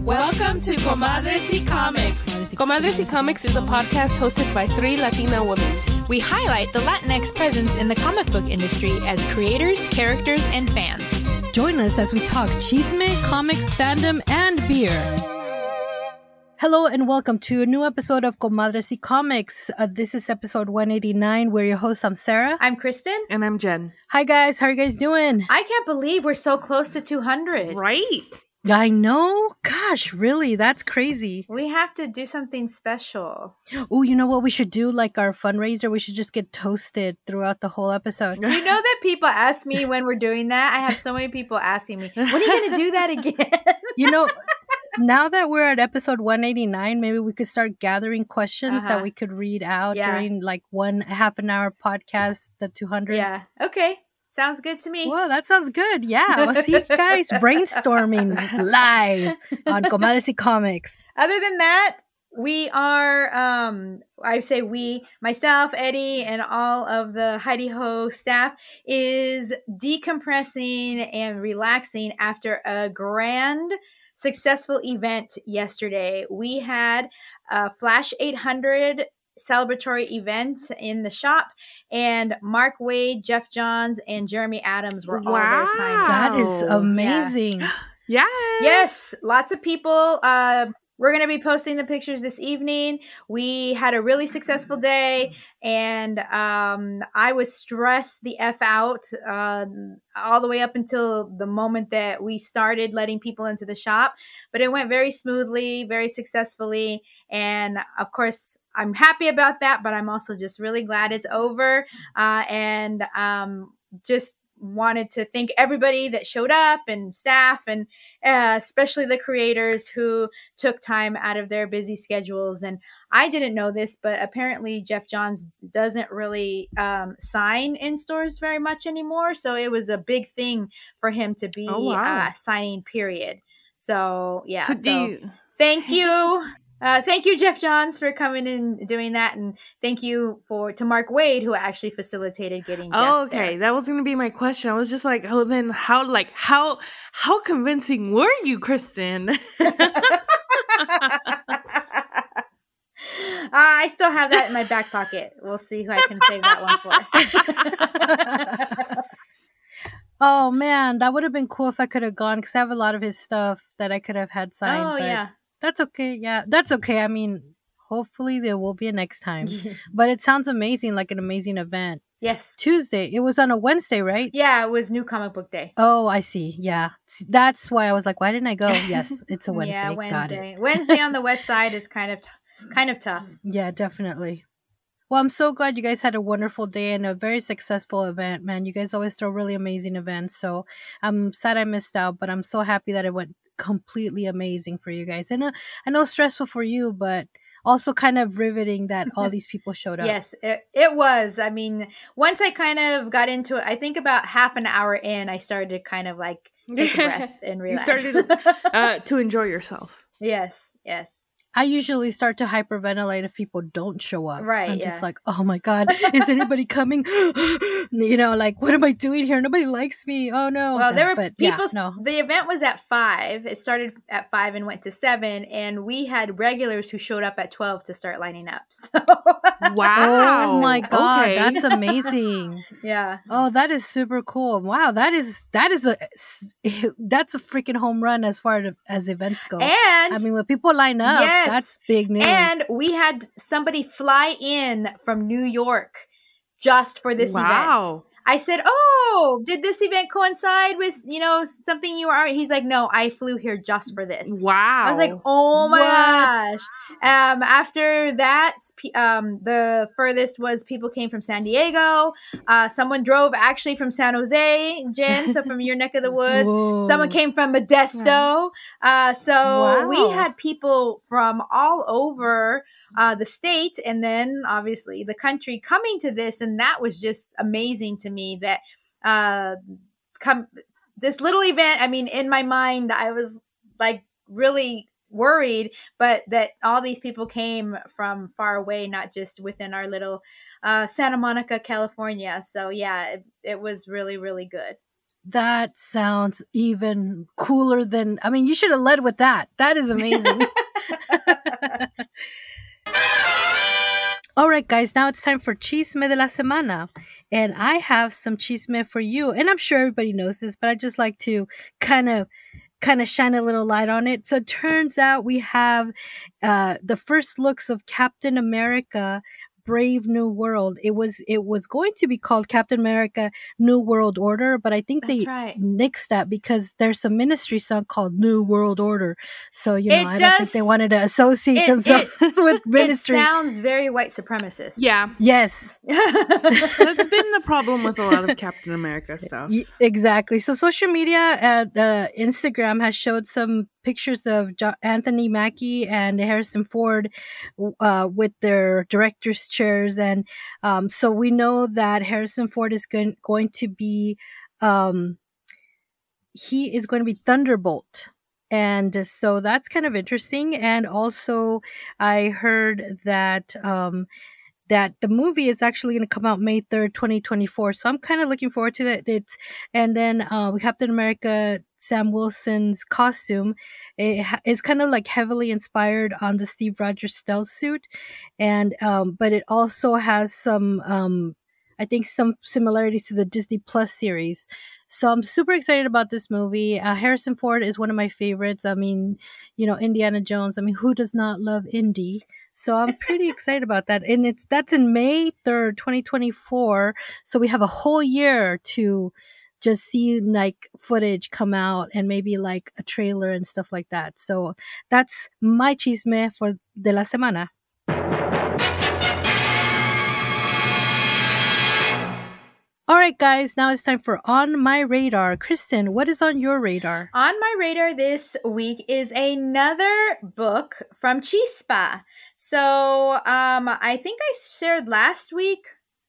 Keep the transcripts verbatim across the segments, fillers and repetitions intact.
Welcome to Comadres y Comics. Comadres y Comics is a podcast hosted by three Latina women. We highlight the Latinx presence in the comic book industry as creators, characters, and fans. Join us as we talk chisme, comics, fandom, and beer. Hello and welcome to a new episode of Comadres y Comics. Uh, this is episode one eighty-nine. We're your hosts. I'm Sarah. I'm Kristen. And I'm Jen. Hi guys, how are you guys doing? I can't believe we're so close to two hundred. Right? I know. Gosh, really? That's crazy. We have to do something special. Oh, you know what we should do? Like our fundraiser, we should just get toasted throughout the whole episode. You know that people ask me when we're doing that? I have so many people asking me, when are you going to do that again? You know, now that we're at episode one eighty-nine, maybe we could start gathering questions Uh-huh. that we could read out Yeah. during like one half an hour podcast, the two hundreds. Yeah. Okay. Sounds good to me. Whoa, that sounds good. Yeah. Well, see, guys, brainstorming live on Comadres y Comics. Other than that, we are, um, I say we, myself, Eddie, and all of the Heidi Ho staff is decompressing and relaxing after a grand, successful event yesterday. We had a Flash eight hundred celebratory event in the shop, and Mark Waid, Jeff Johns, and Jeremy Adams were all there signing up. That is Wow. amazing. Yes. Yes, lots of people. Uh, we're going to be posting the pictures this evening. We had a really successful day, and um, I was stressed the F out uh, all the way up until the moment that we started letting people into the shop. But it went very smoothly, very successfully. And of course, I'm happy about that, but I'm also just really glad it's over. Uh, and um, just wanted to thank everybody that showed up and staff, and uh, especially the creators who took time out of their busy schedules. And I didn't know this, but apparently Jeff Johns doesn't really um, sign in stores very much anymore. So it was a big thing for him to be Oh, wow. uh, signing, period. So yeah, So so, do you- thank you. Uh, thank you, Jeff Johns, for coming and doing that, and thank you for to Mark Waid, who actually facilitated getting Jeff Oh, okay. there. That was gonna be my question. I was just like, oh, then how, like, how, how convincing were you, Kristen? Uh, I still have that in my back pocket. We'll see who I can save that one for. Oh, man, that would have been cool if I could have gone because I have a lot of his stuff that I could have had signed. Oh, but yeah. That's okay. Yeah, that's okay. I mean, hopefully there will be a next time. But it sounds amazing, like an amazing event. Yes. Tuesday. It was on a Wednesday, right? Yeah, it was New Comic Book Day. Oh, I see. Yeah. See, that's why I was like, why didn't I go? Yes, it's a Wednesday. Yeah, Got it. Wednesday. Wednesday on the west side is kind of t- kind of tough. Yeah, definitely. Well, I'm so glad you guys had a wonderful day and a very successful event, man. You guys always throw really amazing events. So I'm sad I missed out, but I'm so happy that it went completely amazing for you guys. And uh, I know stressful for you, but also kind of riveting that all these people showed up. Yes, it, it was. I mean, once I kind of got into it, I think about half an hour in, I started to kind of like take a breath and You relax. started uh, to enjoy yourself. Yes, yes. I usually start to hyperventilate if people don't show up. Right, I'm yeah. just like, oh my God, is anybody coming? You know, like, what am I doing here? Nobody likes me. Oh no. Well, there were But, people. Yeah, no. The event was at five. It started at five and went to seven, and we had regulars who showed up at twelve to start lining up. So, Wow. Oh my God, Okay. that's amazing. yeah. Oh, that is super cool. Wow, that is that is a that's a freaking home run as far as events go. And I mean, when people line up, Yes. that's big news. and we had somebody fly in from New York just for this event. Wow. I said, "Oh, did this event coincide with, you know, something you are?" He's like, "No, I flew here just for this." Wow. I was like, "Oh my What? gosh!" Um, after that, p- um, the furthest was people came from San Diego. Uh, someone drove actually from San Jose, Jen, so from your neck of the woods. Whoa. Someone came from Modesto. Uh, so we Wow. had people from all over uh, the state, and then obviously the country coming to this, and that was just amazing to me. That uh, come this little event. I mean, in my mind, I was like really worried, but that all these people came from far away, not just within our little uh, Santa Monica, California. So yeah, it, it was really, really good. That sounds even cooler than, I mean, you should have led with that. That is amazing. All right, guys, now it's time for Chisme de la Semana. And I have some chisme for you. And I'm sure everybody knows this, but I just like to kind of kind of shine a little light on it. So it turns out we have uh, the first looks of Captain America Brave New World. It was it was going to be called Captain America New World Order, but I think That's they right. nixed that because there's a ministry song called New World Order. So, you know, It I don't think does- they wanted to associate it- themselves with ministry. It sounds very white supremacist. Yeah, Yes. that's been the problem with a lot of Captain America stuff. Y- Exactly. So social media at uh, Instagram has showed some pictures of jo- Anthony Mackie and Harrison Ford uh, with their director's chairs. And um, so we know that Harrison Ford is going, going to be, um, he is going to be Thunderbolt. And so that's kind of interesting. And also I heard that, um, that the movie is actually going to come out May third, twenty twenty-four. So I'm kind of looking forward to that. It's, and then uh, Captain America Sam Wilson's costume it ha- is kind of like heavily inspired on the Steve Rogers stealth suit. And, um, but it also has some, um, I think some similarities to the Disney Plus series. So I'm super excited about this movie. Uh, Harrison Ford is one of my favorites. I mean, you know, Indiana Jones. I mean, who does not love Indy? So I'm pretty excited about that. And it's, that's in May third, twenty twenty-four. So we have a whole year to just see like footage come out and maybe like a trailer and stuff like that. So that's my chisme for de la semana. All right, guys, now it's time for On My Radar. Kristen, what is on your radar? On my radar this week is another book from Chispa. So um, I think I shared last week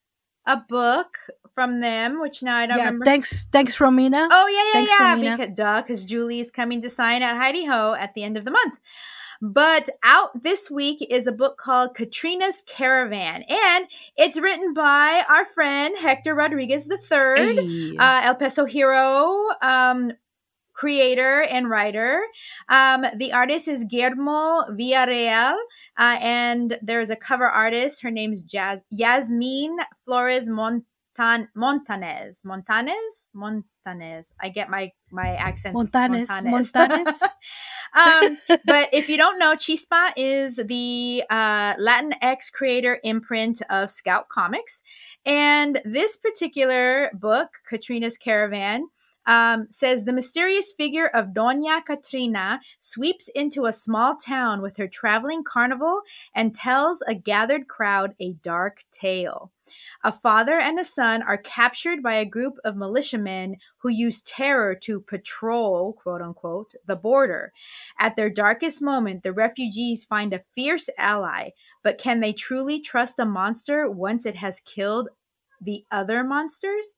a book from them, which now I don't Yeah, remember. thanks, thanks, Romina. Oh, yeah, yeah, Thanks, yeah. Romina. Because, duh, because Julie is coming to sign at Heidi Ho at the end of the month. But out this week is a book called Katrina's Caravan, and it's written by our friend Hector Rodriguez the third, Hey. uh, El Peso Hero um, creator and writer. Um, the artist is Guillermo Villarreal, uh, and there's a cover artist. Her name's Jaz- Yasmin Flores Montan- Montanez. Montanez? Montanez. I get my, my accents. Montanes. Montanez. Montanes. um, but if you don't know, Chispa is the uh, Latinx creator imprint of Scout Comics. And this particular book, Katrina's Caravan, um, says the mysterious figure of Doña Katrina sweeps into a small town with her traveling carnival and tells a gathered crowd a dark tale. A father and a son are captured by a group of militiamen who use terror to patrol, quote unquote, the border. At their darkest moment, the refugees find a fierce ally, but can they truly trust a monster once it has killed the other monsters?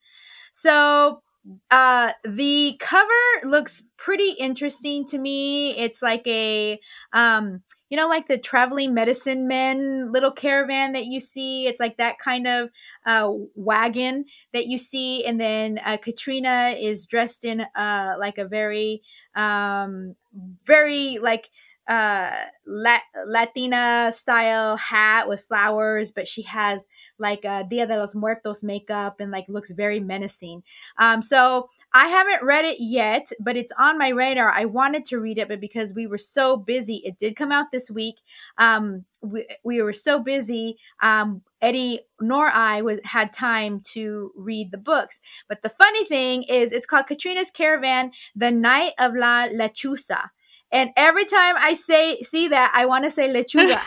So uh the cover looks pretty interesting to me. It's like a um you know, like the traveling medicine men little caravan that you see. It's like that kind of uh wagon that you see. And then uh, Katrina is dressed in uh like a very um very like uh La- Latina style hat with flowers, but she has like a Dia de los Muertos makeup and like looks very menacing. Um, so I haven't read it yet, but it's on my radar. I wanted to read it, but because we were so busy, it did come out this week. Um, we, we were so busy. Um, Eddie nor I was had time to read the books. But the funny thing is, it's called Katrina's Caravan: The Night of La Lechuza. And every time I say see that, I want to say lechuga,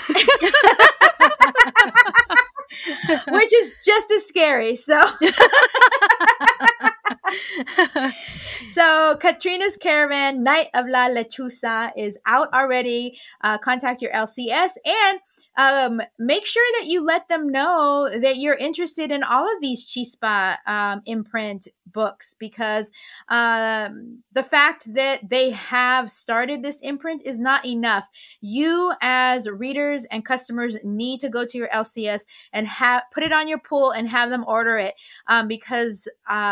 which is just as scary. So, so Katrina's Caravan, Night of La Lechuza, is out already. Uh, contact your L C S and um, make sure that you let them know that you're interested in all of these Chispa um, imprint books, because um, the fact that they have started this imprint is not enough. You as readers and customers need to go to your L C S and have put it on your pull and have them order it, um, because uh,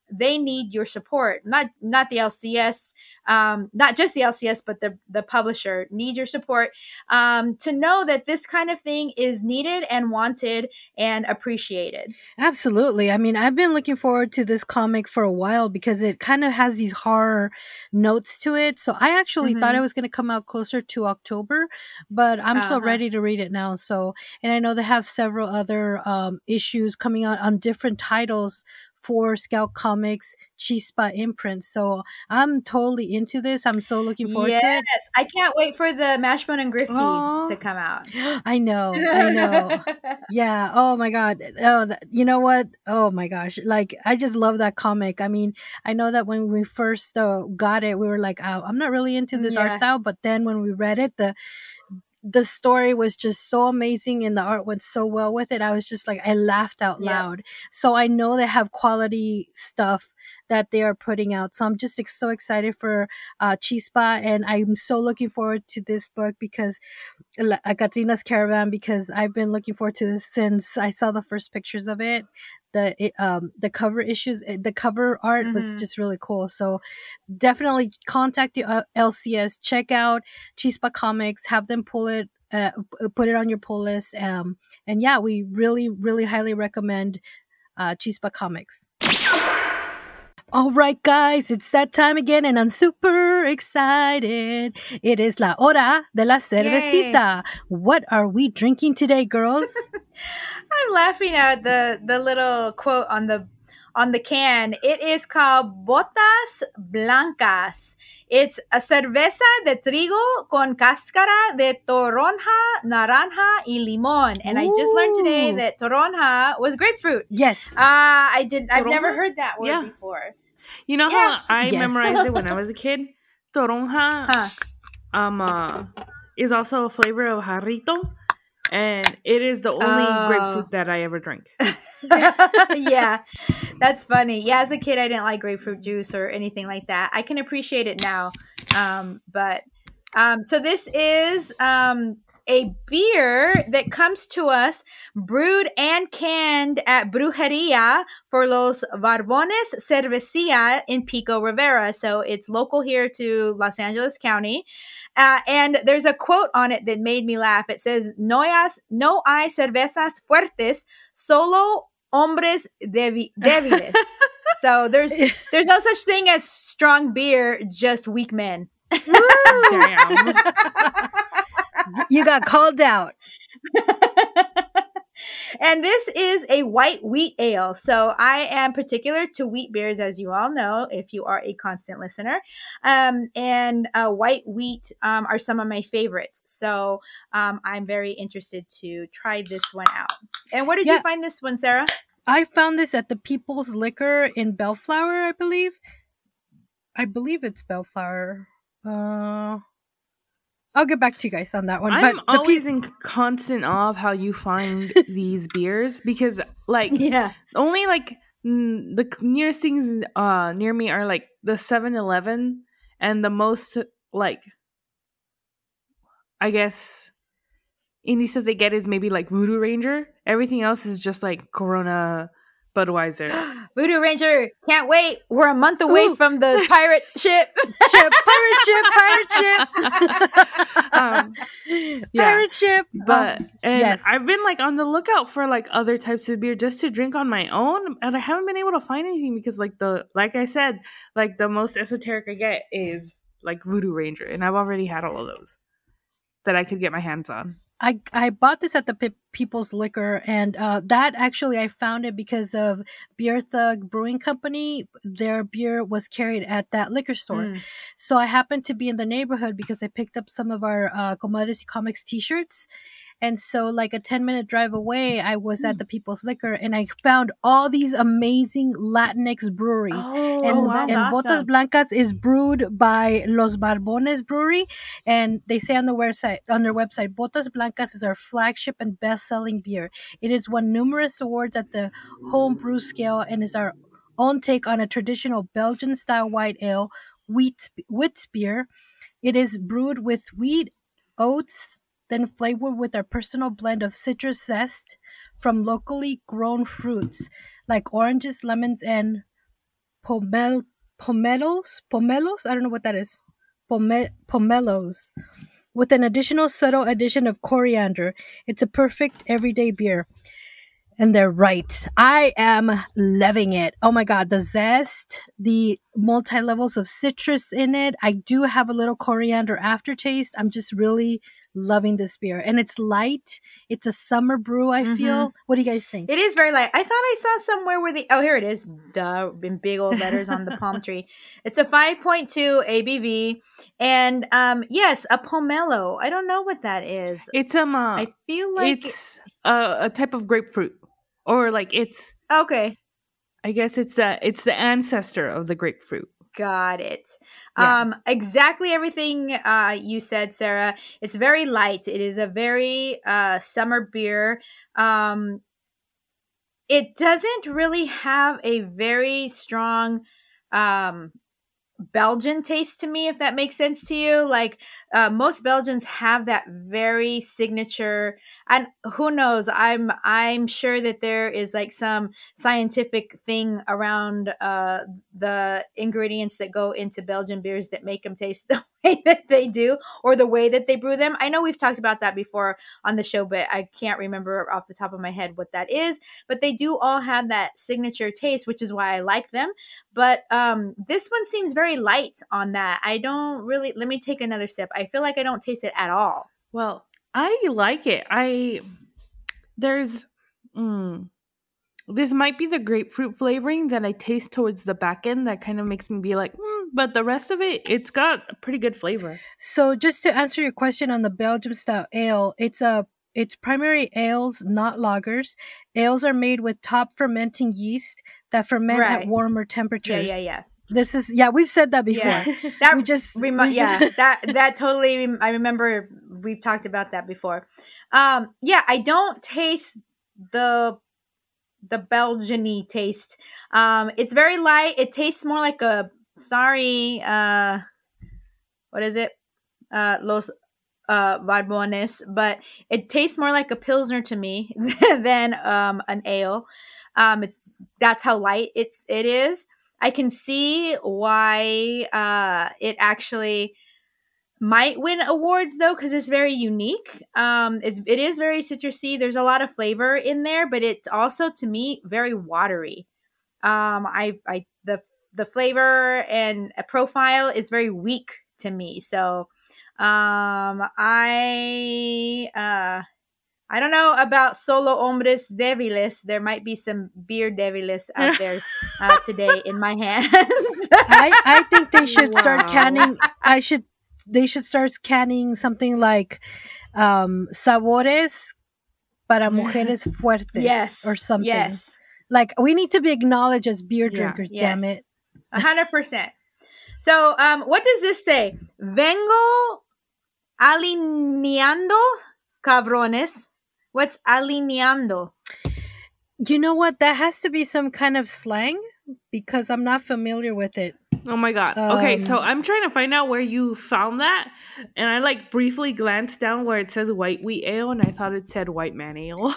they need your support. Not not the L C S, um, not just the L C S, but the the publisher needs your support um, to know that this kind of thing is needed and wanted and appreciated. Absolutely. I mean, I've been looking forward to this comic for a while because it kind of has these horror notes to it. So I actually mm-hmm. thought it was going to come out closer to October, but I'm uh-huh. so ready to read it now. So, and I know they have several other um, issues coming out on different titles for Scout Comics Chispa imprint. So I'm totally into this. I'm so looking forward yes, to it. Yes, I can't wait for the Mashbone and Grifty Aww. to come out. I know, I know. Yeah. Oh my God. Oh, that, you know what? Oh my gosh. Like, I just love that comic. I mean, I know that when we first uh, got it, we were like, oh, I'm not really into this yeah. art style. But then when we read it, the the story was just so amazing and the art went so well with it. I was just like, I laughed out yeah. loud. So I know they have quality stuff that they are putting out. So I'm just so excited for uh, Chispa, and I'm so looking forward to this book because uh, Katrina's Caravan, because I've been looking forward to this since I saw the first pictures of it. The it, um the cover issues, the cover art mm-hmm. was just really cool. So definitely contact your uh, L C S, check out Chispa Comics, have them pull it, uh, put it on your pull list. Um, and yeah, we really, really highly recommend uh, Chispa Comics. All right, guys, it's that time again, and I'm super excited. It is la hora de la cervecita. Yay. What are we drinking today, girls? I'm laughing at the the little quote on the on the can. It is called Botas Blancas. It's a cerveza de trigo con cáscara de toronja, naranja y limón. And Ooh. I just learned today that toronja was grapefruit. Yes. Uh, I did. I've toronja? never heard that word yeah. before. You know yeah. how I yes. memorized it when I was a kid? Toronja huh. um, uh, is also a flavor of jarrito. And it is the only oh. grapefruit that I ever drink. Yeah, that's funny. Yeah, as a kid, I didn't like grapefruit juice or anything like that. I can appreciate it now. Um, but um, so this is um, a beer that comes to us brewed and canned at Brujeria for Los Barbones Cervecería in Pico Rivera. So it's local here to Los Angeles County. Uh, and there's a quote on it that made me laugh. It says, no, has, no hay cervezas fuertes, solo hombres debi- débiles. So there's there's no such thing as strong beer, just weak men. Damn. You got called out. And this is a white wheat ale. So I am particular to wheat beers, as you all know, if you are a constant listener. Um, and uh, white wheat um, are some of my favorites. So um, I'm very interested to try this one out. And where did yeah. you find this one, Sarah? I found this at the People's Liquor in Bellflower, I believe. I believe it's Bellflower. Uh... I'll get back to you guys on that one. I'm but always pe- in constant awe of how you find these beers because, like, yeah, only like n- the nearest things uh near me are like the seven eleven, and the most like, I guess, indie stuff they get is maybe like Voodoo Ranger. Everything else is just like Corona, Budweiser. Voodoo Ranger, can't wait. We're a month away Ooh. from the pirate ship. ship, pirate ship, pirate ship. um, yeah. Pirate ship. But, um, and yes. I've been like on the lookout for like other types of beer just to drink on my own. And I haven't been able to find anything because like the, like I said, like the most esoteric I get is like Voodoo Ranger. And I've already had all of those that I could get my hands on. I, I bought this at the P- People's Liquor, and uh, that actually I found it because of Beer Thug Brewing Company. Their beer was carried at that liquor store. Mm. So I happened to be in the neighborhood because I picked up some of our uh, Comadres y Comics t-shirts. And so like a ten minute drive away, I was mm. at the People's Liquor and I found all these amazing Latinx breweries. Oh, and wow, and awesome. Botas Blancas is brewed by Los Barbones Brewery. And they say on the website, on their website, Botas Blancas is our flagship and best-selling beer. It has won numerous awards at the home brew scale and is our own take on a traditional Belgian-style white ale, wheat, wheat beer. It is brewed with wheat, oats, then flavored with our personal blend of citrus zest from locally grown fruits like oranges, lemons, and pomel pomelos pomelos. I don't know what that is. Pome- pomelos, with an additional subtle addition of coriander. It's a perfect everyday beer. And they're right. I am loving it. Oh my God. The zest, the multi levels of citrus in it. I do have a little coriander aftertaste. I'm just really loving this beer. And it's light. It's a summer brew, I Mhm. feel. What do you guys think? It is very light. I thought I saw somewhere where the oh here it is, duh, in big old letters on the palm tree. It's a five point two A B V, and um yes, a pomelo. I don't know what that is. It's um, uh, I feel like it's a, a type of grapefruit, or like it's. okay, I guess it's the it's the ancestor of the grapefruit. got it. Yeah. Um, exactly everything uh you said, Sarah. It's very light. It is a very uh summer beer. Um, it doesn't really have a very strong um Belgian taste to me, if that makes sense to you. Like uh, most Belgians have that very signature, and who knows? I'm I'm sure that there is like some scientific thing around uh, the ingredients that go into Belgian beers that make them taste the way that they do, or the way that they brew them. I know we've talked about that before on the show, but I can't remember off the top of my head what that is. But they do all have that signature taste, which is why I like them. But um, this one seems very light on that. I don't really. Let me take another sip. I feel like I don't taste it at all. Well, I like it. I there's mm, this might be the grapefruit flavoring that I taste towards the back end that kind of makes me be like, mm, but the rest of it, it's got a pretty good flavor. So just to answer your question on the Belgium style ale, it's a it's primary ales, not lagers. Ales are made with top fermenting yeast that ferment Right. at warmer Yeah, temperatures. yeah, yeah. This is yeah, we've said that before. Yeah, that We just- remi- we yeah, just- that that totally. rem- I remember we've talked about that before. Um, yeah, I don't taste the the Belgian-y taste. Um, it's very light. It tastes more like a sorry. Uh, what is it? Uh, Los uh Barbones, but it tastes more like a pilsner to me than um an ale. Um, it's that's how light it's it is. I can see why uh, it actually might win awards though, because it's very unique. Um, it's, it is very citrusy. There's a lot of flavor in there, but it's also to me very watery. Um, I, I the the flavor and profile is very weak to me. So, um, I uh, I don't know about solo hombres débiles. There might be some beer débiles out there uh, today in my hands. I, I think they should start Wow. canning. I should. They should start canning something like um, sabores para mujeres fuertes, yes, or something. Yes, Like we need to be acknowledged as beer Yeah, drinkers. yes. Damn it! a hundred percent. So, um, what does this say? Vengo alineando, cabrones. What's alineando? You know what? That has to be some kind of slang because I'm not familiar with it. Oh my god. Okay, so Um, I'm trying to find out where you found that, and I like briefly glanced down where it says white wheat ale, and I thought it said white man ale.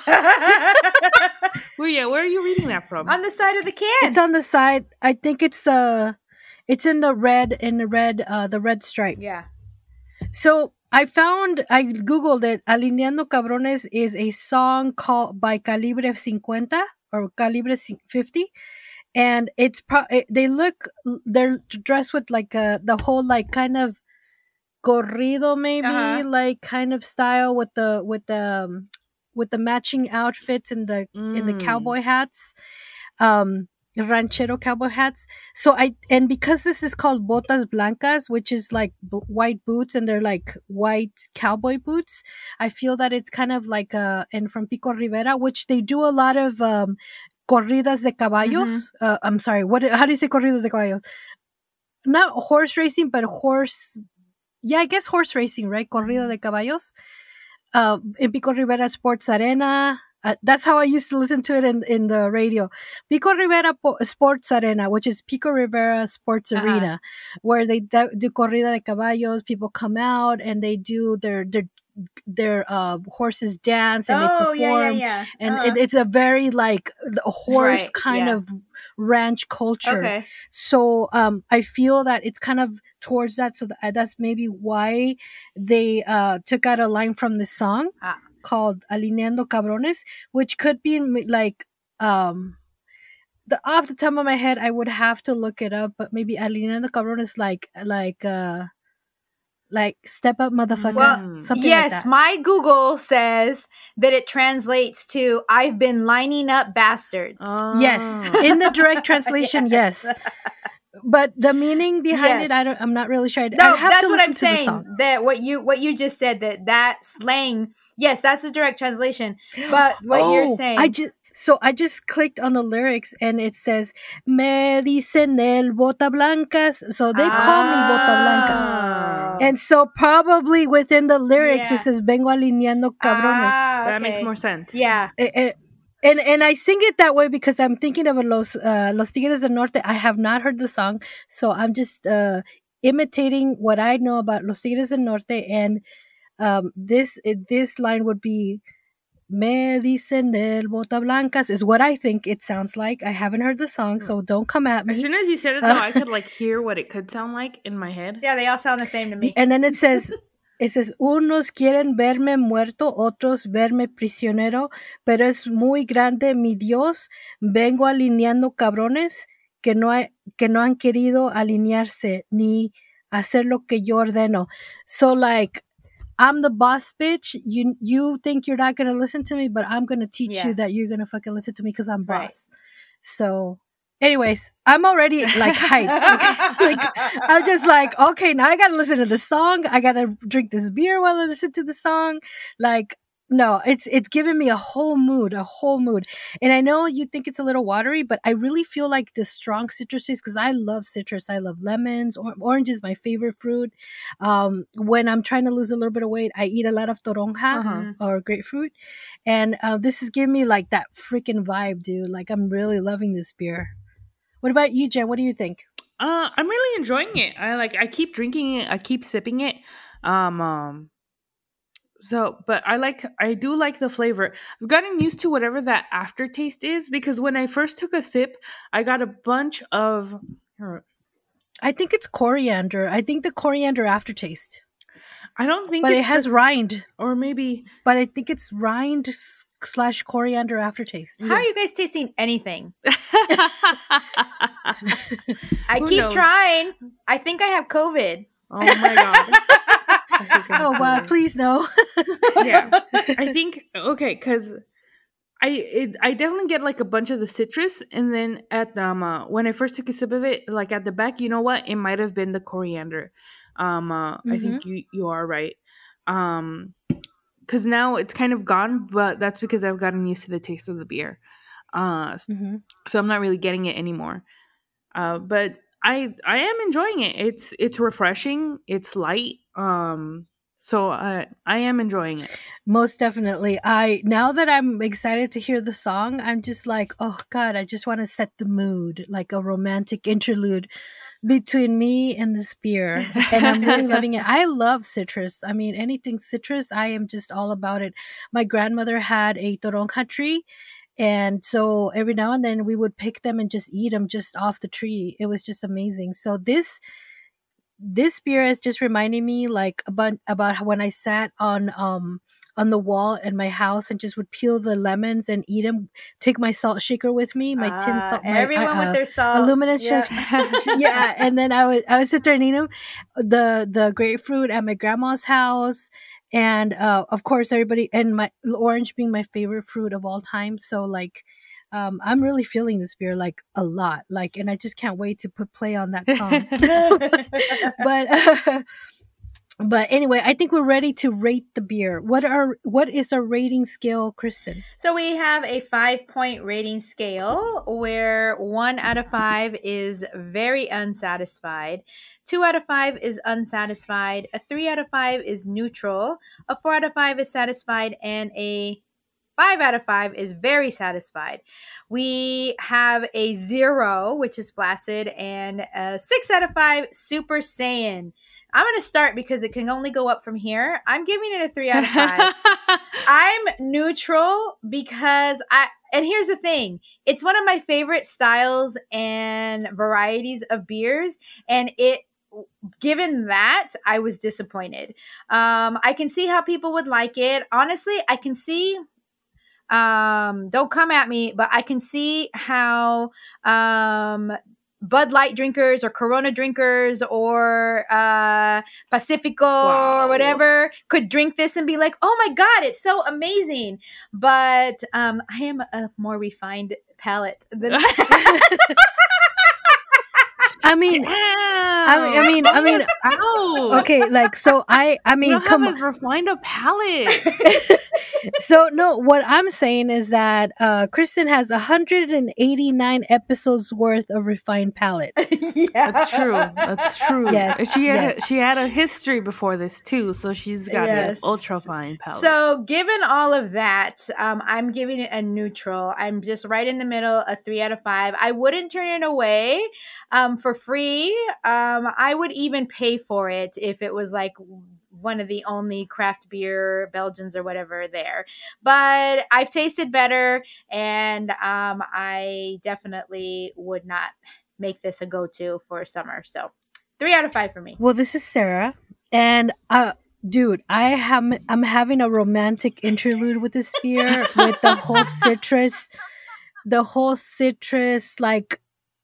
Well, yeah, where are you reading that from? On the side of the can. It's on the side. I think it's the. It's in the red, in the red, uh, the red stripe. yeah. So I found, I googled it. Alineando Cabrones is a song called by Calibre fifty or Calibre fifty, and it's pro. It, they look, they're dressed with like a the whole like kind of corrido maybe Uh-huh. like kind of style with the with the um, with the matching outfits and the in the Mm. cowboy hats. Um. Ranchero cowboy hats. So I and because this is called botas blancas, which is like b- white boots, and they're like white cowboy boots. I feel that it's kind of like uh and from Pico Rivera, which they do a lot of um corridas de caballos. Uh, I'm sorry, what how do you say corridas de caballos? Not horse racing, but horse. Yeah, I guess horse racing, right? Corrida de caballos. Uh, in Pico Rivera Sports Arena. Uh, that's how I used to listen to it in, in the radio. Pico Rivera Po- Sports Arena, which is Pico Rivera Sports Uh-huh. Arena, where they do, do corrida de caballos. People come out and they do their their their uh, horses dance and they Oh, yeah, perform, yeah, yeah. and Uh, it, it's a very like a horse Right, kind yeah. of ranch culture. okay. So um, I feel that it's kind of towards that. So that, that's maybe why they uh, took out a line from the song Ah. called "Alineando Cabrones," which could be like um, the off the top of my head, I would have to look it up, but maybe "Alineando Cabrones" like like uh, like step up, motherfucker, Well, Mm. something yes, like that. my Google says that it translates to "I've been lining up bastards." Yes, Oh. in the direct translation, yes. But the meaning behind it, I Yes. don't. I'm not really sure. I'd, No, I'd have that's to what listen I'm to the saying. song. That what you what you just said, that that slang. Yes, that's the direct translation. But what oh, you're saying, I just so I just clicked on the lyrics and it says "Me dicen el bota blancas," so they call me bota blancas. Ah. And so probably within the lyrics Yeah. it says "Vengo alineando cabrones." Ah, That makes okay. more sense. Yeah. Eh, eh, and and I sing it that way because I'm thinking of Los uh, Los Tigres del Norte. I have not heard the song, so I'm just uh, imitating what I know about Los Tigres del Norte. And um, this eh, this line would be "Me dicen el bota blancas" is what I think it sounds like. I haven't heard the song, so don't come at As me. soon as you said it, though, I could like hear what it could sound like in my head. Yeah, they all sound the same to me. And then it says, it says, unos quieren verme muerto, otros verme prisionero, pero es muy grande mi Dios, vengo alineando cabrones que no, hay, que no han querido alinearse ni hacer lo que yo ordeno. So like, I'm the boss bitch. You you think you're not gonna listen to me, but I'm gonna teach Yeah. you that you're gonna fucking listen to me because I'm boss. Right. So, anyways, I'm already like hyped. Like, like, I'm just like, okay, now I gotta listen to the song. I gotta drink this beer while I listen to the song. Like, no, it's it's giving me a whole mood, a whole mood. And I know you think it's a little watery, but I really feel like the strong citrus taste because I love citrus. I love lemons. Or, orange is my favorite fruit. Um, when I'm trying to lose a little bit of weight, I eat a lot of toronja Uh-huh. or grapefruit. And uh, this is giving me like that freaking vibe, dude. Like, I'm really loving this beer. What about you, Jen? What do you think? Uh, I'm really enjoying it. I like. I keep drinking it. I keep sipping it. Um, um. So, but I like. I do like the flavor. I've gotten used to whatever that aftertaste is because when I first took a sip, I got a bunch of. I think it's coriander. I think the coriander aftertaste. I don't think, But it it's has the- rind. or maybe But I think it's rind s- slash coriander aftertaste. How are you guys tasting anything? I Who keep knows? trying. I think I have COVID. Oh my god. I think I Oh, wow. have Please no. yeah, I think okay, because I it, I definitely get like a bunch of the citrus, and then at um uh, when I first took a sip of it, like at the back, you know what? It might have been the coriander. Um, uh, I think you you are right. Um, because now it's kind of gone, but that's because I've gotten used to the taste of the beer. Uh, s- hmm so I'm not really getting it anymore. Uh, but I I am enjoying it. It's it's refreshing. It's light. Um, so I I am enjoying it. Most definitely. I now that I'm excited to hear the song, I'm just like, oh God, I just want to set the mood, like a romantic interlude between me and this beer. And I'm really loving it. I love citrus. I mean, anything citrus, I am just all about it. My grandmother had a toronja tree. And so every now and then we would pick them and just eat them just off the tree. It was just amazing. So this this beer is just reminding me like about about when I sat on um on the wall in my house and just would peel the lemons and eat them. Take my salt shaker with me, my tin Ah, salt, my everyone uh, with their salt. aluminum Yeah. shaker. Yeah, and then I would I would sit there and eat them. The the grapefruit at my grandma's house, and uh, of course everybody and my orange being my favorite fruit of all time. So like. Um, I'm really feeling this beer like a lot, like, and I just can't wait to put play on that song. but uh, but anyway, I think we're ready to rate the beer. What are what is our rating scale, Kristen? So we have a five point rating scale where one out of five is very unsatisfied, two out of five is unsatisfied, a three out of five is neutral, a four out of five is satisfied, and a five out of five is very satisfied. We have a zero, which is flaccid, and a six out of five, Super Saiyan. I'm going to start because it can only go up from here. I'm giving it a three out of five. I'm neutral because I, and here's the thing, it's one of my favorite styles and varieties of beers, and it, given that, I was disappointed. Um, I can see how people would like it. Honestly, I can see, um, don't come at me, but I can see how, um, Bud Light drinkers or Corona drinkers or uh, Pacifico Wow. or whatever could drink this and be like, oh my God, it's so amazing. But um, I am a more refined palate than that. I mean, I, I mean, I mean, Ow. okay, like, so I, I You mean, don't come have on. as refined a palate. So no, what I'm saying is that uh, Kristen has one hundred eighty-nine episodes worth of refined palate. Yeah. That's true. That's true. Yes, And she had yes. a, she had a history before this too, so she's got Yes. an ultra fine palate. So, given all of that, um, I'm giving it a neutral. I'm just right in the middle, a three out of five. I wouldn't turn it away um, for free. Um, I would even pay for it if it was like one of the only craft beer Belgians or whatever there. But I've tasted better, and um, I definitely would not make this a go-to for summer. So, three out of five for me. Well, this is Sarah, and uh, dude, I have I'm having a romantic interlude with this beer with the whole citrus, the whole citrus like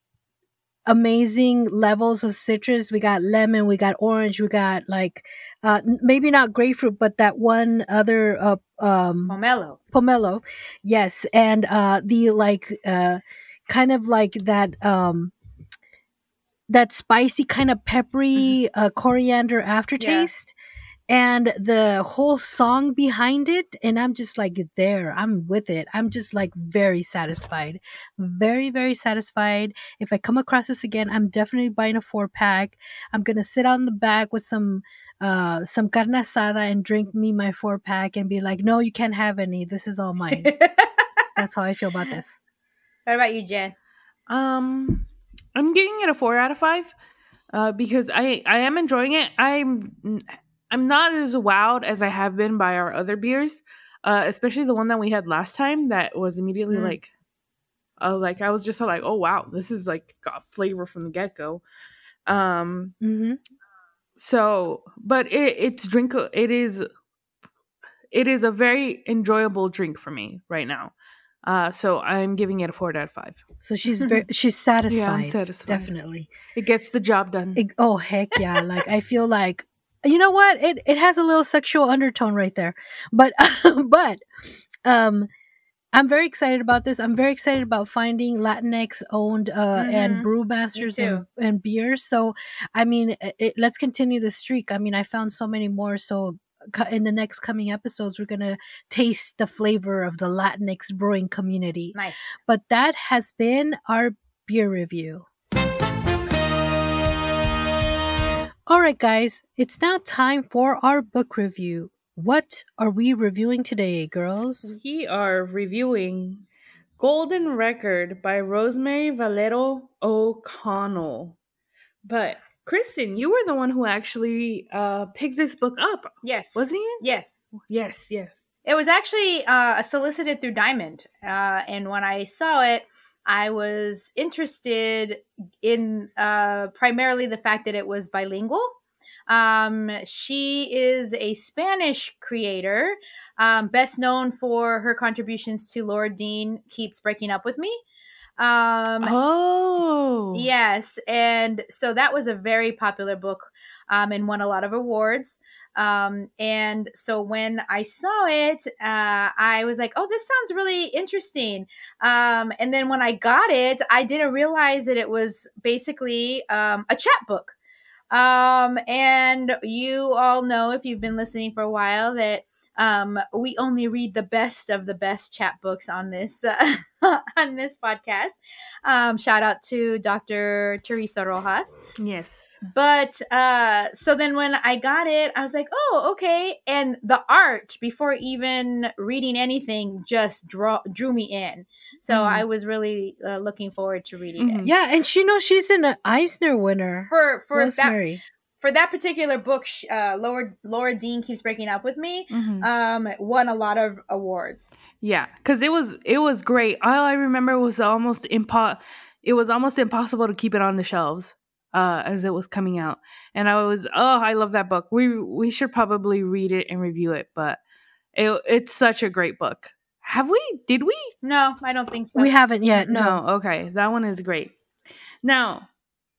amazing levels of citrus. We got lemon, we got orange, we got like uh n- maybe not grapefruit, but that one other uh um Pomelo. pomelo. Yes, and uh the like uh kind of like that um that spicy kind of peppery uh coriander aftertaste. And the whole song behind it, and I'm just like there, I'm with it. I'm just like very satisfied, very, very satisfied. If I come across this again, I'm definitely buying a four pack. I'm gonna sit on the back with some, uh, some carne asada and drink me my four pack and be like, no, you can't have any. This is all mine. That's how I feel about this. What about you, Jen? Um, I'm giving it a four out of five, uh, because I I am enjoying it. I'm I'm not as wowed as I have been by our other beers, uh, especially the one that we had last time. That was immediately Mm. like, uh, like I was just like, oh wow, this is like got flavor from the get go. Um, Mm-hmm. so, but it it's drink. It is it is a very enjoyable drink for me right now. Uh, so I'm giving it a four out of five. So she's very, she's satisfied. Yeah, I'm satisfied. Definitely. It gets the job done. It, oh heck yeah! Like I feel like, you know what? It it has a little sexual undertone right there, but but um, I'm very excited about this. I'm very excited about finding Latinx owned uh and Mhm. brewmasters Me and too. and beers. So I mean, it, it- let's continue the streak. I mean, I found so many more. So co- in the next coming episodes, we're gonna taste the flavor of the Latinx brewing community. Nice. But that has been our beer review. All right, guys, it's now time for our book review. What are we reviewing today, girls? We are reviewing Golden Record by Rosemary Valero O'Connell. But Kristen, you were the one who actually uh, picked this book up, Yes. wasn't it? Yes. Yes, yes. It was actually uh, solicited through Diamond. Uh, and when I saw it, I was interested in uh, primarily the fact that it was bilingual. Um, she is a Spanish creator, um, best known for her contributions to Laura Dean Keeps Breaking Up With Me. Um, Oh. Yes, and so that was a very popular book um, and won a lot of awards. Um, and so when I saw it, uh, I was like, oh, this sounds really interesting. Um, and then when I got it, I didn't realize that it was basically um, a chat book. Um, and you all know, if you've been listening for a while, that Um, we only read the best of the best chapbooks on this uh, on this podcast. Um, shout out to Doctor Teresa Rojas. Yes. But uh, so then when I got it, I was like, oh, okay. And the art, before even reading anything, just draw drew me in. So Mhm. I was really uh, looking forward to reading Mhm. it. Yeah, and she knows she's an Eisner winner. For for that Rosemary. for that particular book, sh- uh, Laura Laura Dean Keeps Breaking Up with Me. Mhm. Um, won a lot of awards. Yeah, because it was it was great. All I remember was almost impo- It was almost impossible to keep it on the shelves uh, as it was coming out, and I was oh, I love that book. We we should probably read it and review it, but it, it's such a great book. Have we? Did we? No, I don't think so. We haven't yet. No. Okay, that one is great. Now,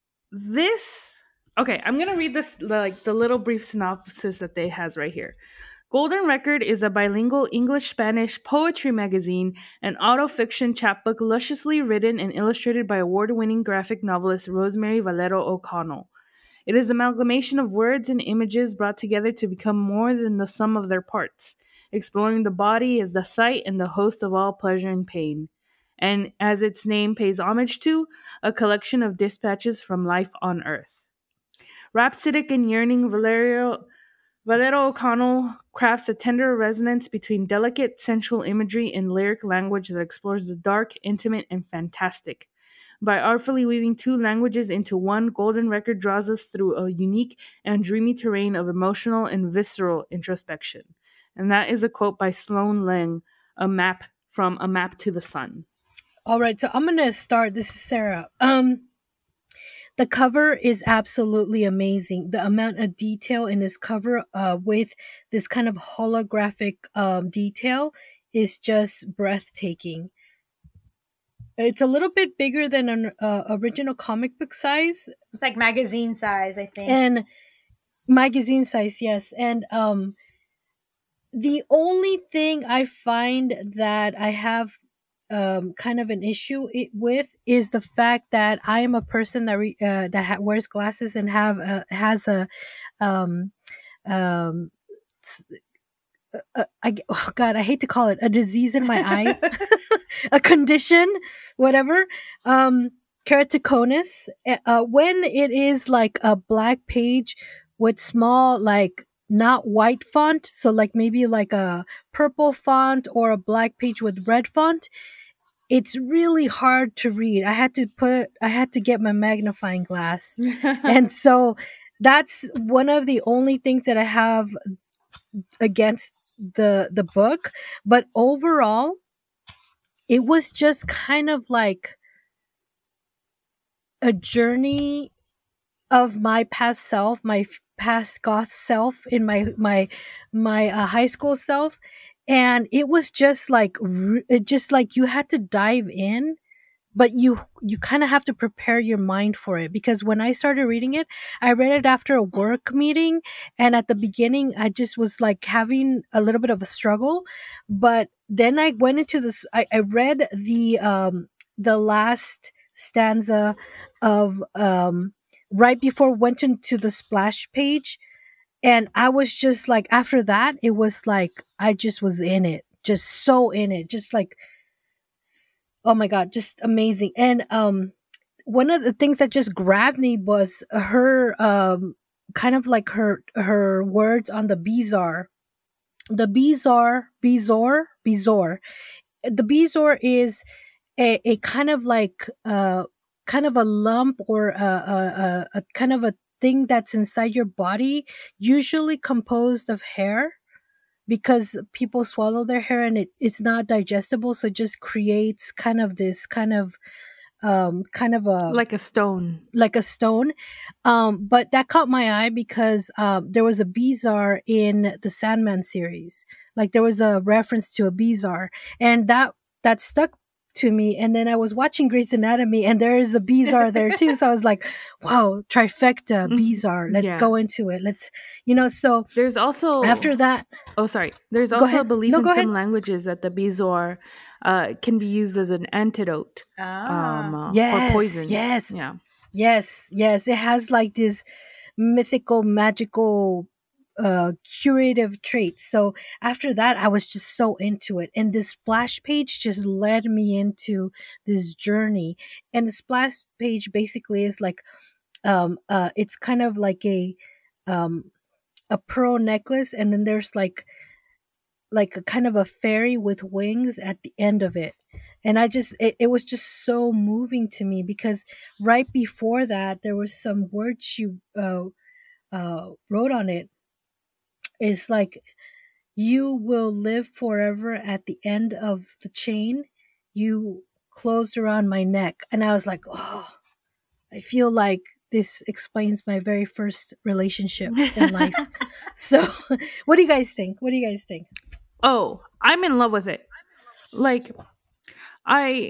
this okay, I'm gonna read this like the little brief synopsis that they has right here. Golden Record is a bilingual English-Spanish poetry magazine and autofiction chapbook lusciously written and illustrated by award-winning graphic novelist Rosemary Valero O'Connell. It is an amalgamation of words and images brought together to become more than the sum of their parts, exploring the body as the site and the host of all pleasure and pain. And as its name pays homage to, a collection of dispatches from life on earth. Rhapsodic and yearning, Valerio Valero O'Connell crafts a tender resonance between delicate, sensual imagery and lyric language that explores the dark, intimate, and fantastic. By artfully weaving two languages into one, Golden Record draws us through a unique and dreamy terrain of emotional and visceral introspection. And that is a quote by Sloan Lang, a map from A Map to the Sun. All right, so I'm gonna start. This is Sarah. Um, the cover is absolutely amazing. The amount of detail in this cover, uh, with this kind of holographic um detail, is just breathtaking. It's a little bit bigger than an uh, original comic book size, It's like magazine size, I think. and magazine size, yes. And um, the only thing I find that I have um kind of an issue it, with is the fact that I am a person that re, uh, that ha- wears glasses and have a, has a um um s- uh, I, oh God, I hate to call it a disease in my eyes, a condition, whatever. Um, keratoconus. Uh, when it is like a black page with small, like not white font, so like maybe like a purple font or a black page with red font, it's really hard to read. I had to put, I had to get my magnifying glass. And so that's one of the only things that I have against the the book. But overall, it was just kind of like a journey of my past self, my f- past goth self in my my my uh, high school self, and it was just like r- it just like you had to dive in, but you you kind of have to prepare your mind for it, because when I started reading it, I read it after a work meeting, and at the beginning I just was like having a little bit of a struggle, but then I went into this, I, I read the um the last stanza of um right before went into the splash page, and I was just like, after that it was like I just was in it, just so in it, just like, oh my God, just amazing. And um one of the things that just grabbed me was her um kind of like her her words on the bizarre. The bizarre, bizarre, bizarre. The bizarre is a, a kind of like uh kind of a lump or a, a, a, a kind of a thing that's inside your body, usually composed of hair, because people swallow their hair and it, it's not digestible, so it just creates kind of this kind of um kind of a Like a stone. like a stone. Um but that caught my eye because um there was a bizarre in the Sandman series, like there was a reference to a bizarre, and that that stuck to me. And then I was watching Grey's Anatomy and there is a bizarre there too, so I was like, wow, trifecta, bizarre, let's Yeah. go into it, let's, you know. So There's also after that, Oh, sorry. There's Go also a ahead. belief No, in go some ahead. languages that the bizarre uh, can be used as an antidote Ah. um, uh, Yes, for poison. yes. Yeah. yes, yes, it has like this mythical, magical uh, curative traits. So after that, I was just so into it. And this splash page just led me into this journey. And the splash page basically is like, um, uh, it's kind of like a, um, a pearl necklace. And then there's like, like a kind of a fairy with wings at the end of it. And I just, it, it was just so moving to me because right before that, there was some words she, uh, uh, wrote on it. It's like, you will live forever at the end of the chain you closed around my neck. And I was like, oh, I feel like this explains my very first relationship in life. So, what do you guys think? What do you guys think? Oh, I'm in love with it. Like, I,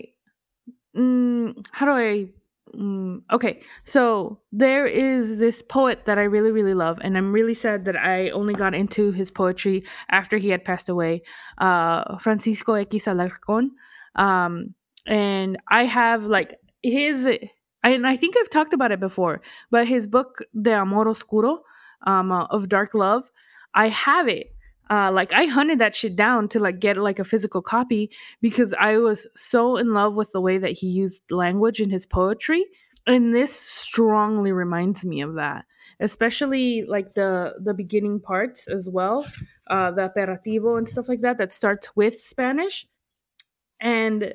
mm, how do I, mm, okay, so there is this poet that I really, really love, and I'm really sad that I only got into his poetry after he had passed away, uh, Francisco X. Alarcón. Um, and I have, like, his, and I think I've talked about it before, but his book, De Amor Oscuro, um, uh, of Dark Love, I have it. Uh, like I hunted that shit down to like get like a physical copy because I was so in love with the way that he used language in his poetry, and this strongly reminds me of that, especially like the the beginning parts as well, uh, the aperitivo and stuff like that that starts with Spanish, and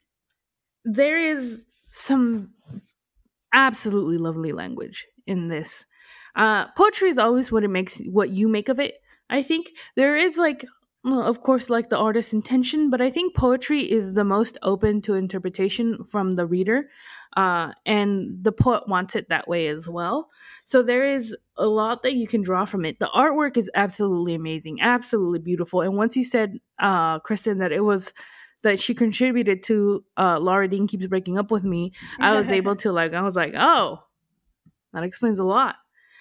there is some absolutely lovely language in this. Uh, poetry is always what it makes what you make of it. I think there is like, well, of course, like the artist's intention, but I think poetry is the most open to interpretation from the reader, uh, and the poet wants it that way as well. So there is a lot that you can draw from it. The artwork is absolutely amazing, absolutely beautiful. And once you said, uh, Kristen, that it was that she contributed to uh, Laura Dean Keeps Breaking Up With Me, I was able to like, I was like, oh, that explains a lot.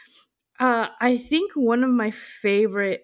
Uh, I think one of my favorite,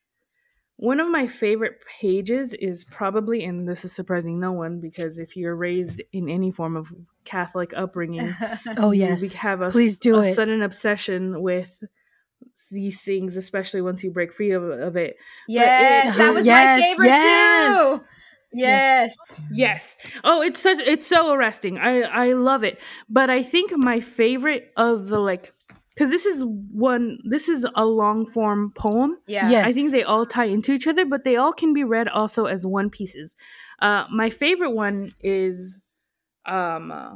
one of my favorite pages is probably, and this is surprising no one because if you're raised in any form of Catholic upbringing, Oh you yes, have a, please do a it. sudden obsession with these things, especially once you break free of, of it. Yes, it that was yes, my favorite yes. too. Yes. Yes. Oh, it's such it's so arresting. I I love it. But I think my favorite of the like, because this is one this is a long form poem. Yeah. Yes. I think they all tie into each other, but they all can be read also as one pieces. Uh, my favorite one is um uh,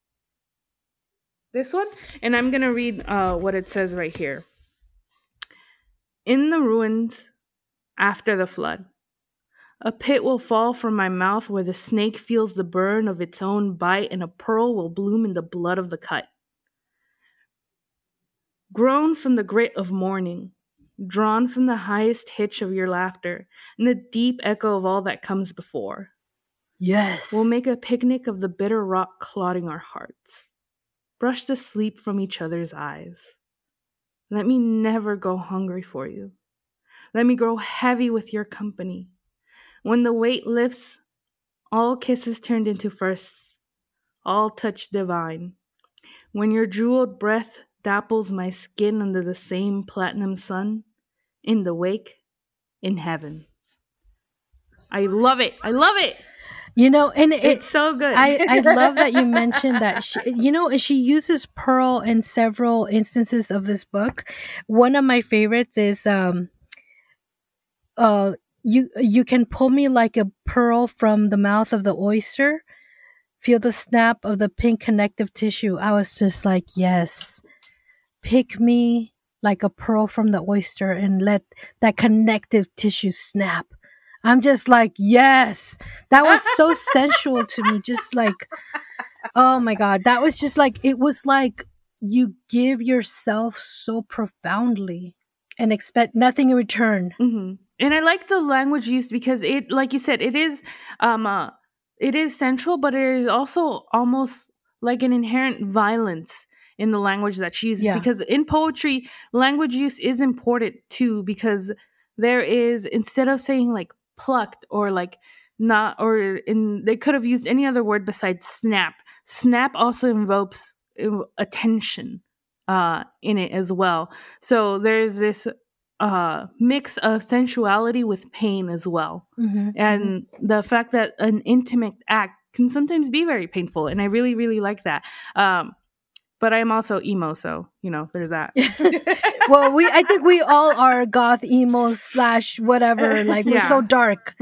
this one, and I'm gonna read uh what it says right here. In the ruins after the flood, a pit will fall from my mouth where the snake feels the burn of its own bite, and a pearl will bloom in the blood of the cut. Grown from the grit of mourning, drawn from the highest hitch of your laughter, and the deep echo of all that comes before. Yes. We'll make a picnic of the bitter rock clotting our hearts. Brush the sleep from each other's eyes. Let me never go hungry for you. Let me grow heavy with your company. When the weight lifts, all kisses turned into firsts, all touch divine. When your jeweled breath dapples my skin under the same platinum sun, in the wake, in heaven. I love it. I love it. You know, and it, It's so good. I, I love that you mentioned that, she, you know, and she uses pearl in several instances of this book. One of my favorites is, um, uh, you, you can pull me like a pearl from the mouth of the oyster. Feel the snap of the pink connective tissue. I was just like, yes, pick me like a pearl from the oyster and let that connective tissue snap. I'm just like, yes, that was so sensual to me. Just like, oh my God, that was just like, it was like you give yourself so profoundly and expect nothing in return. Mm-hmm. And I like the language used because it, like you said, it is, um, uh, it is central, but it is also almost like an inherent violence in the language that she uses. Yeah. Because in poetry, language use is important too, because there is, instead of saying like plucked or like not, or in, they could have used any other word besides snap. Snap also invokes uh, attention uh, in it as well. So there's this uh, mix of sensuality with pain as well. Mm-hmm. And the fact that an intimate act can sometimes be very painful. And I really, really like that. Um, but I'm also emo, so, you know, there's that. Well, we I think we all are goth emo slash whatever. Like, we're Yeah. so dark.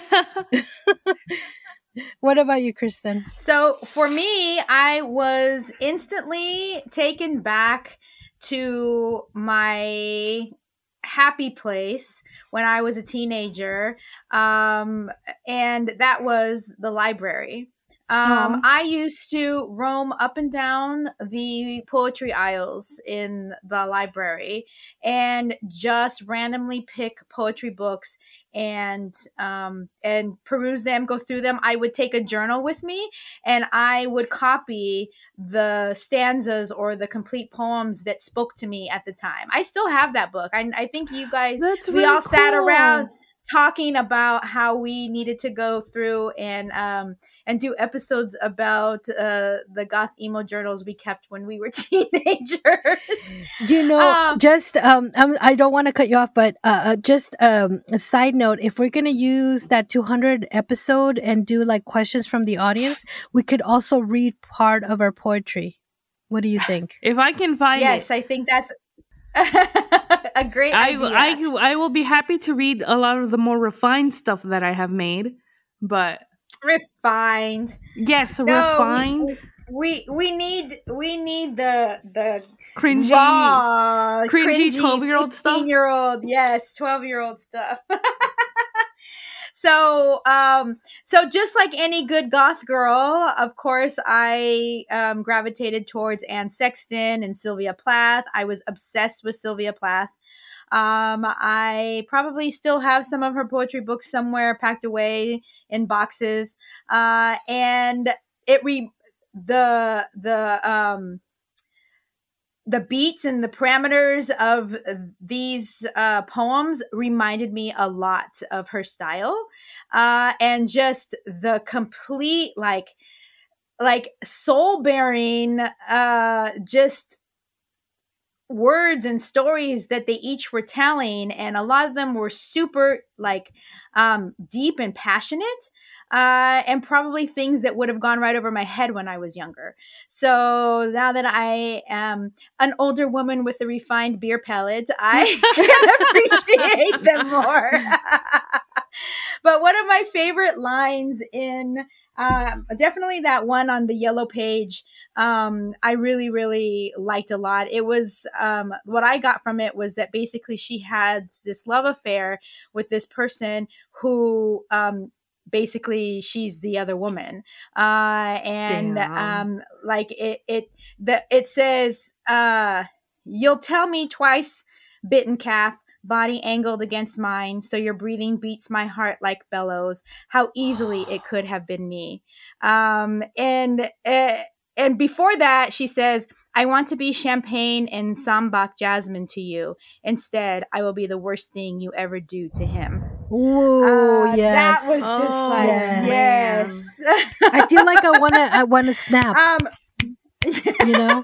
What about you, Kristen? So for me, I was instantly taken back to my happy place when I was a teenager. Um, and that was the library. Um, Aw. I used to roam up and down the poetry aisles in the library and just randomly pick poetry books and um, and peruse them, go through them. I would take a journal with me and I would copy the stanzas or the complete poems that spoke to me at the time. I still have that book. I, I think you guys, That's we really all sat cool. around talking about how we needed to go through and um and do episodes about uh the goth emo journals we kept when we were teenagers. You know, Um, just um, um, I don't want to cut you off, but uh, uh, just um, a side note: if we're gonna use that two hundred episode and do like questions from the audience, we could also read part of our poetry. What do you think? If I can find yes, it, I think that's a great I, idea. I, I will be happy to read a lot of the more refined stuff that I have made. But Refined. yes, No, refined, We we need we need the the cringy. raw, cringy twelve-year-old stuff? fifteen-year-old, yes, twelve-year-old stuff. So, um, so just like any good goth girl, of course, I um, gravitated towards Anne Sexton and Sylvia Plath. I was obsessed with Sylvia Plath. Um, I probably still have some of her poetry books somewhere packed away in boxes. Uh, and it re the the um the beats and the parameters of these uh, poems reminded me a lot of her style, uh, and just the complete like like soul bearing uh, just words and stories that they each were telling, and a lot of them were super like um, deep and passionate. Uh, and probably things that would have gone right over my head when I was younger. So now that I am an older woman with a refined beer palate, I can appreciate them more. But one of my favorite lines in um, definitely that one on the yellow page, um, I really, really liked a lot. It was um, what I got from it was that basically she had this love affair with this person who um, basically she's the other woman, uh and Damn. um like it it the it says uh you'll tell me twice, bitten calf, body angled against mine, so your breathing beats my heart like bellows, how easily it could have been me. um and uh, and before that she says, I want to be champagne and sambac jasmine to you, instead I will be the worst thing you ever do to him. Ooh, Uh, yes. That was just Oh, like, Yes. yes. I feel like I wanna I wanna snap. um, You know.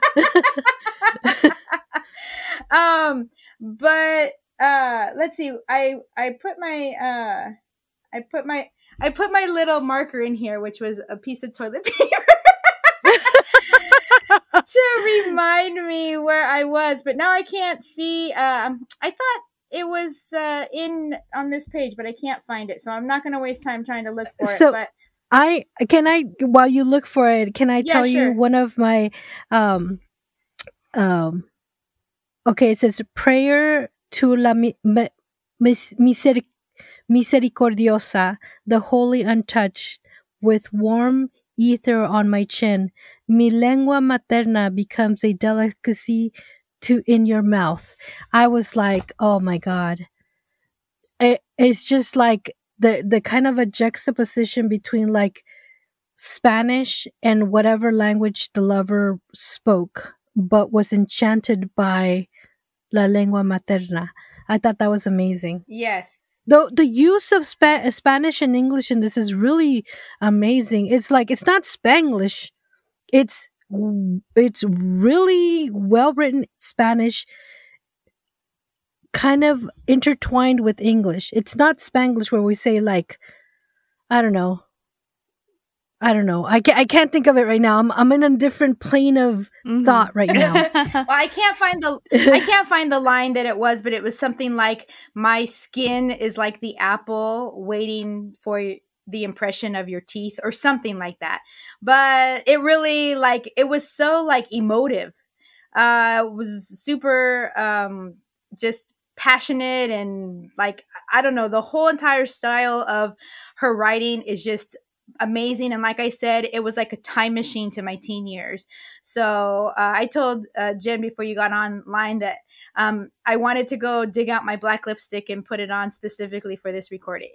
um, but uh, let's see. I I put my uh, I put my I put my little marker in here, which was a piece of toilet paper. To remind me where I was, but now I can't see. Um, I thought it was uh, in on this page, but I can't find it, so I'm not going to waste time trying to look for So- it. But I can I while you look for it, can I Yeah, tell sure. you one of my um um okay, it says prayer to la mi, mi, mis, miseric, misericordiosa, the holy untouched, with warm ether on my chin. Mi lengua materna becomes a delicacy to in your mouth. I was like, oh my God. It, it's just like the, the kind of a juxtaposition between like Spanish and whatever language the lover spoke, but was enchanted by la lengua materna. I thought that was amazing. yes, The the use of Spa- Spanish and English in this is really amazing. It's like it's not Spanglish. It's it's really well written Spanish kind of intertwined with English. It's not Spanglish where we say like, I don't know. I don't know. I can't, I can't think of it right now. I'm I'm in a different plane of Mhm. thought right now. Well, I can't find the I can't find the line that it was, but it was something like my skin is like the apple waiting for the impression of your teeth or something like that. But it really like it was so like emotive. Uh it was super um just passionate and like I don't know, the whole entire style of her writing is just amazing. And like I said, it was like a time machine to my teen years. So uh, I told uh, Jen before you got online that um, I wanted to go dig out my black lipstick and put it on specifically for this recording.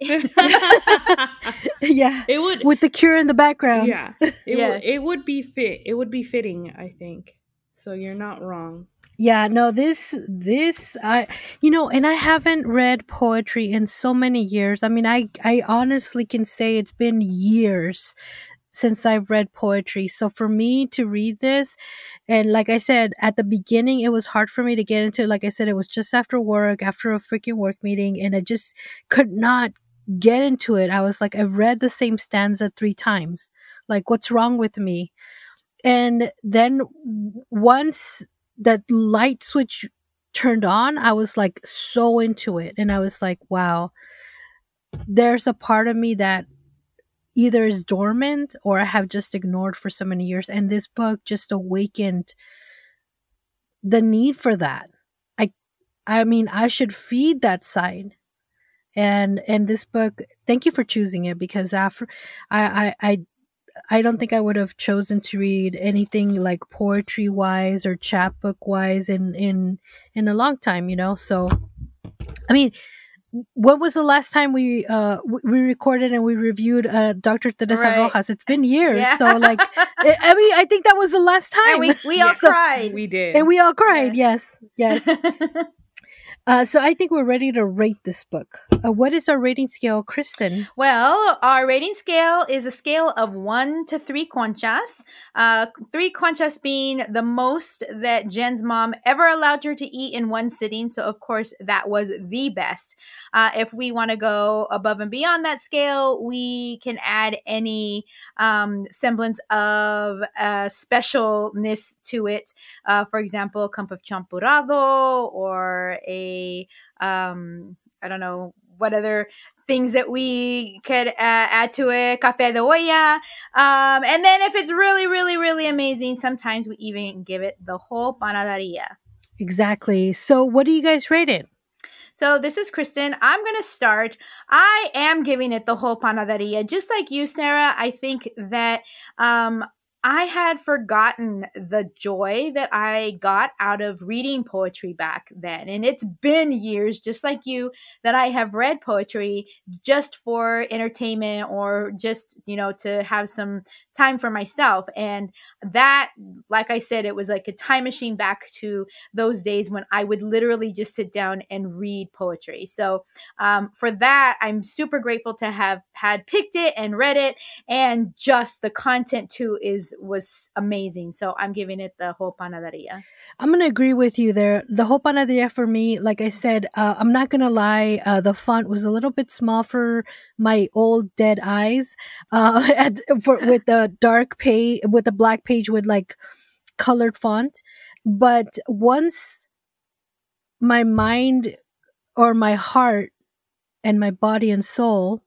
Yeah. It would. With the Cure in the background. Yeah. It Yes. would. It would be fit. It would be fitting. I think. So you're not wrong. Yeah, no, this, this, I, you know, and I haven't read poetry in so many years. I mean, I, I honestly can say it's been years since I've read poetry. So for me to read this, and like I said, at the beginning, it was hard for me to get into it. Like I said, it was just after work, after a freaking work meeting, and I just could not get into it. I was like, I read the same stanza three times. Like, what's wrong with me? And then once that light switch turned on, I was like so into it. And I was like, wow, there's a part of me that either is dormant or I have just ignored for so many years. And this book just awakened the need for that. I, I mean, I should feed that side. And, and this book, thank you for choosing it, because after I, I, I I don't think I would have chosen to read anything like poetry wise or chapbook wise in, in, in a long time, you know? So, I mean, when was the last time we, uh, we recorded and we reviewed, uh, Doctor Teresa Right. Rojas? It's been years. Yeah. So like, I I mean, I think that was the last time. And we, we all So- cried. We did. and we all cried. Yes. Yes. Uh, so I think we're ready to rate this book. Uh, what is our rating scale, Kristen? Well, our rating scale is a scale of one to three conchas. Uh, three conchas being the most that Jen's mom ever allowed her to eat in one sitting. So, of course, that was the best. Uh, if we want to go above and beyond that scale, we can add any um, semblance of uh, specialness to it. Uh, for example, a cup of champurrado or a um, I don't know what other things that we could uh, add to it, café de olla. Um, and then if it's really, really, really amazing, sometimes we even give it the whole panaderia. Exactly. So what do you guys rate it? So this is Kristen. I'm going to start. I am giving it the whole panaderia. Just like you, Sarah, I think that um, I had forgotten the joy that I got out of reading poetry back then. And it's been years, just like you, that I have read poetry just for entertainment or just, you know, to have some time for myself. And that, like I said, it was like a time machine back to those days when I would literally just sit down and read poetry. So um, for that, I'm super grateful to have had picked it and read it. And just the content too is was amazing. So I'm giving it the whole panaderia. I'm going to agree with you there. The whole panaderia for me, like I said, uh, I'm not going to lie. Uh, the font was a little bit small for my old dead eyes. Uh, at, for, with the dark page, with the black page with like colored font. But once my mind or my heart and my body and soul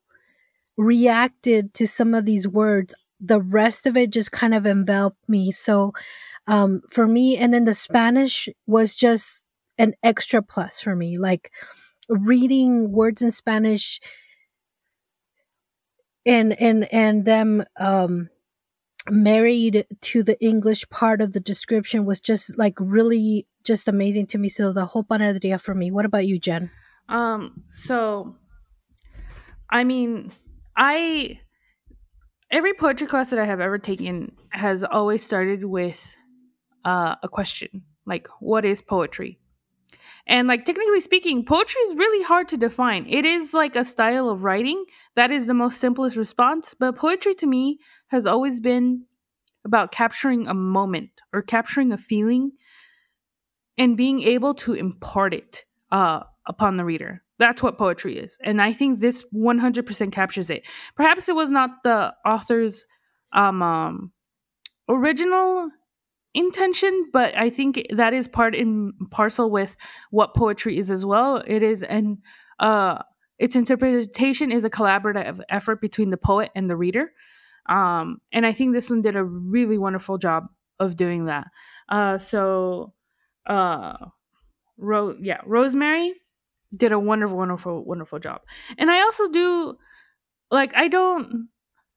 reacted to some of these words, the rest of it just kind of enveloped me. So, um, for me, and then the Spanish was just an extra plus for me. Like reading words in Spanish and, and, and them, um, married to the English part of the description was just like really just amazing to me. So the whole panaderia for me. What about you, Jen? Um, so, I mean, I, every poetry class that I have ever taken has always started with uh, a question, like, what is poetry? And like, technically speaking, poetry is really hard to define. It is like a style of writing. That is the most simplest response. But poetry to me has always been about capturing a moment or capturing a feeling and being able to impart it uh, upon the reader. That's what poetry is. And I think this one hundred percent captures it. Perhaps it was not the author's um, um, original intention, but I think that is part and parcel with what poetry is as well. It is an uh, its interpretation is a collaborative effort between the poet and the reader. Um, and I think this one did a really wonderful job of doing that. Uh, so, uh, Ro- yeah, Rosemary did a wonderful, wonderful, wonderful job. And I also do, like, I don't,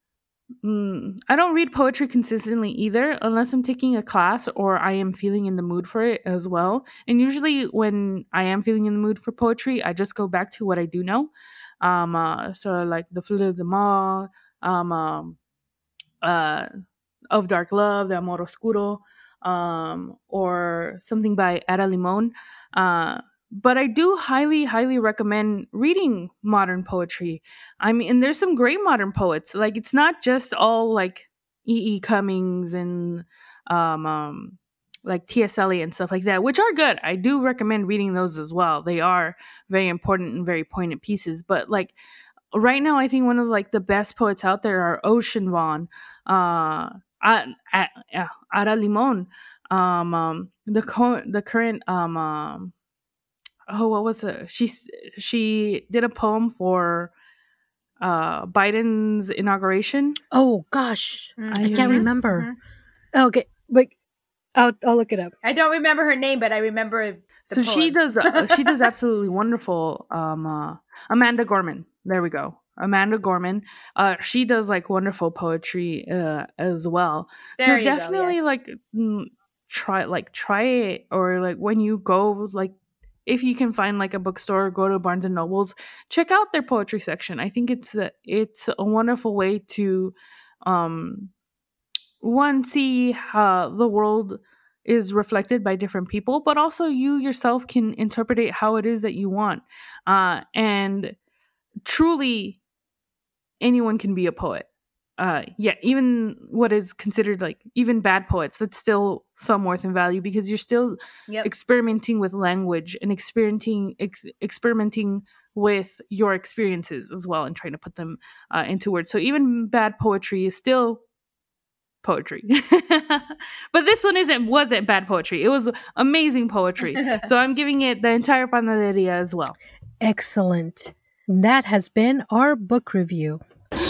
mm, I don't read poetry consistently either, unless I'm taking a class or I am feeling in the mood for it as well. And usually when I am feeling in the mood for poetry, I just go back to what I do know. Um, uh, so like the Fleur de Mal, um, um, uh, of Dark Love, the Amor Oscuro, um, or something by Ada Limon. Uh, but I do highly, highly recommend reading modern poetry. I mean, and there's some great modern poets. Like, it's not just all like E. E. Cummings and um, um, like T S. Eliot and stuff like that, which are good. I do recommend reading those as well. They are very important and very poignant pieces. But like, right now, I think one of like the best poets out there are Ocean Vuong, uh, Ada Limon, um, um, the co- the current um, um, oh, what was it? She she did a poem for uh Biden's inauguration. Oh gosh, Mhm. I can't remember. Mhm. Okay, but I'll I'll look it up. I don't remember her name, but I remember the So she poem. does uh, she does absolutely wonderful. Um, uh, Amanda Gorman. There we go. Amanda Gorman. Uh, she does like wonderful poetry uh, as well. There so you go, definitely yes. like mm, try like try it, or like when you go, like if you can find like a bookstore, go to Barnes and Nobles, check out their poetry section. I think it's a, it's a wonderful way to um one, see how the world is reflected by different people, but also you yourself can interpret it how it is that you want. Uh, and truly, anyone can be a poet. Uh, yeah, even what is considered like even bad poets, that's still some worth and value, because you're still Yep. experimenting with language and experimenting ex- experimenting with your experiences as well, and trying to put them uh, into words. So even bad poetry is still poetry. But this one isn't wasn't bad poetry. It was amazing poetry. So I'm giving it the entire panaderia as well. Excellent. That has been our book review.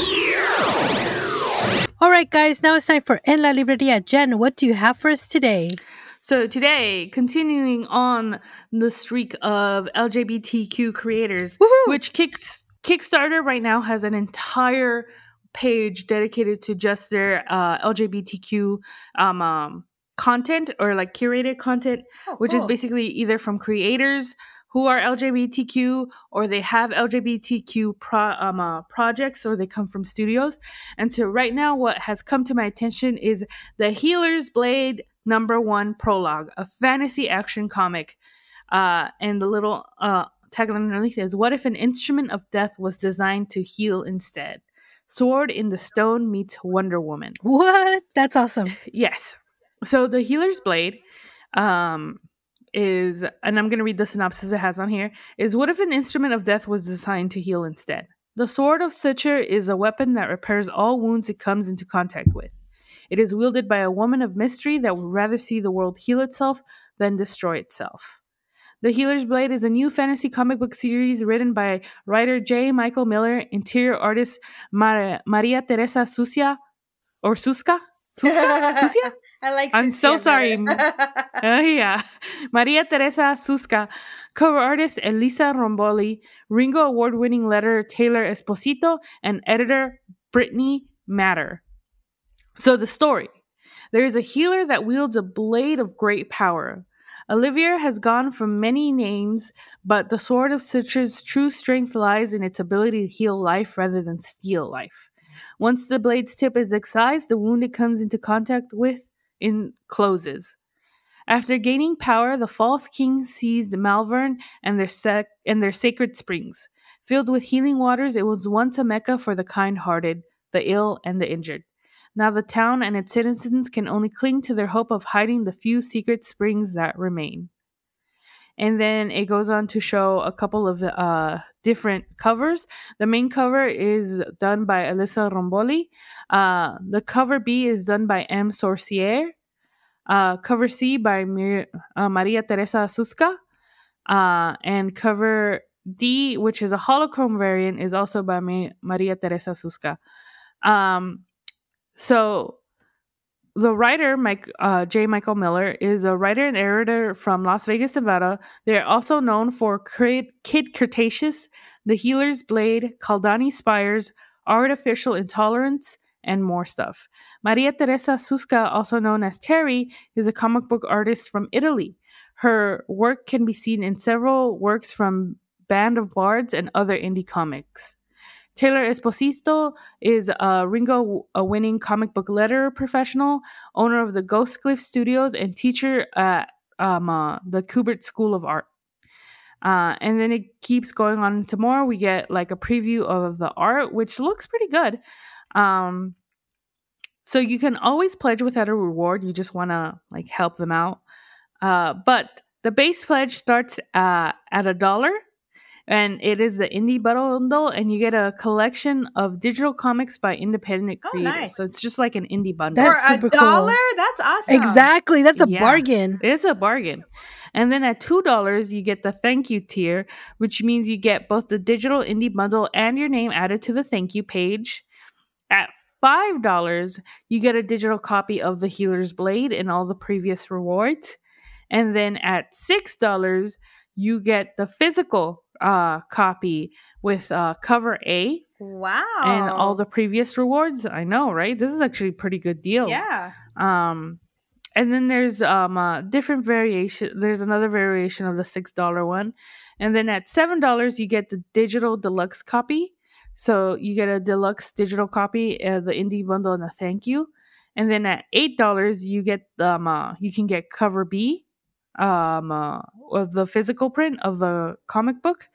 All right, guys, now it's time for En la Librería. Jen, what do you have for us today? So today, continuing on the streak of L G B T Q creators, Woohoo! which kicks Kickstarter right now has an entire page dedicated to just their uh, L G B T Q um, um, content, or like curated content, Oh, which is cool. basically either from creators who are L G B T Q, or they have L G B T Q pro, um, uh, projects, or they come from studios. And so right now, what has come to my attention is the Healer's Blade number one prologue, a fantasy action comic. Uh, and the little uh, tagline underneath is, "What if an instrument of death was designed to heal instead? Sword in the Stone meets Wonder Woman." What? That's awesome. Yes. So the Healer's Blade um, is, and I'm going to read the synopsis it has on here, is, "What if an instrument of death was designed to heal instead? The Sword of Suture is a weapon that repairs all wounds it comes into contact with. It is wielded by a woman of mystery that would rather see the world heal itself than destroy itself." The Healer's Blade is a new fantasy comic book series written by writer J. Michael Miller, interior artist Mar- Maria Teresa Sucia, or Suska? Suska? Sucia? I like I'm so Sucia sorry. better. Uh, yeah. Maria Teresa Suska, cover artist Elisa Romboli, Ringo Award-winning letterer Taylor Esposito, and editor Brittany Matter. So the story. There is a healer that wields a blade of great power. Olivia has gone from many names, but the Sword of Suture's true strength lies in its ability to heal life rather than steal life. Once the blade's tip is excised, the wound it comes into contact with in closes. After gaining power, the false king seized Malvern and their sec- and their sacred springs. Filled with healing waters, it was once a mecca for the kind-hearted, the ill, and the injured. Now the town and its citizens can only cling to their hope of hiding the few secret springs that remain. and then it goes on to show a couple of uh, different covers. The main cover is done by Alyssa Romboli. Uh, the cover B is done by M. Sorcier. Uh, cover C by Mir- uh, Maria Teresa Susca. Uh, and cover D, which is a holochrome variant, is also by Ma- Maria Teresa Susca. Um, so the writer, Mike uh, J. Michael Miller, is a writer and editor from Las Vegas, Nevada. They're also known for Kid Cretaceous, The Healer's Blade, Kaldani Spires, Artificial Intolerance, and more stuff. Maria Teresa Susca, also known as Terry, is a comic book artist from Italy. Her work can be seen in several works from Band of Bards and other indie comics. Taylor Esposito is a Ringo-winning comic book letterer professional, owner of the Ghost Cliff Studios, and teacher at um, uh, the Kubert School of Art. Uh, and then it keeps going on to more. We get like a preview of the art, which looks pretty good. Um, so you can always pledge without a reward. You just want to like help them out. Uh, but the base pledge starts uh, at a dollar. And it is the indie bundle, and you get a collection of digital comics by independent Oh, creators. nice. So it's just like an indie bundle. That's For super a cool. dollar? That's awesome. Exactly. That's a Yeah. bargain. It's a bargain. And then at two dollars, you get the thank you tier, which means you get both the digital indie bundle and your name added to the thank you page. At five dollars, you get a digital copy of The Healer's Blade and all the previous rewards. And then at six dollars, you get the physical uh, copy with uh, cover A Wow. and all the previous rewards. I know, right? This is actually a pretty good deal. Yeah. Um, and then there's um a different variation. There's another variation of the six dollar one, and then at seven dollars you get the digital deluxe copy. So you get a deluxe digital copy, uh, the indie bundle, and a thank you. And then at eight dollars you get um uh, you can get cover B, um uh, of the physical print of the comic book,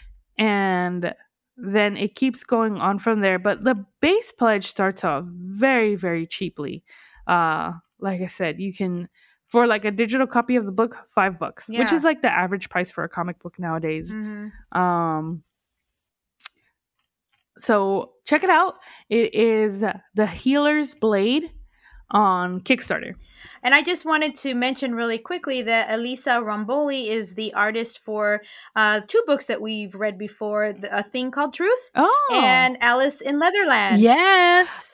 and then it keeps going on from there. But the base pledge starts off very very cheaply. Uh, like I said, you can for like a digital copy of the book, five bucks, which Yeah. is like the average price for a comic book nowadays. Mhm. Um, so check it out. It is The Healer's Blade on Kickstarter. And I just wanted to mention really quickly that Elisa Romboli is the artist for uh, two books that we've read before, the, A Thing Called Truth Oh, and Alice in Leatherland. Yes.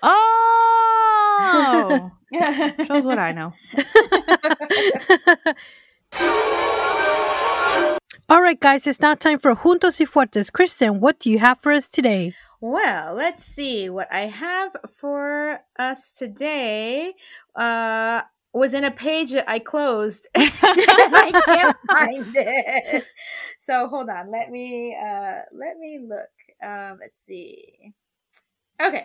oh, shows what I know. All right, guys, it's now time for Juntos y Fuertes. Kristen, what do you have for us today? Well, let's see what I have for us today. Uh, was in a page that I closed. I can't find it. So hold on. Let me uh, let me look. Uh, let's see. Okay.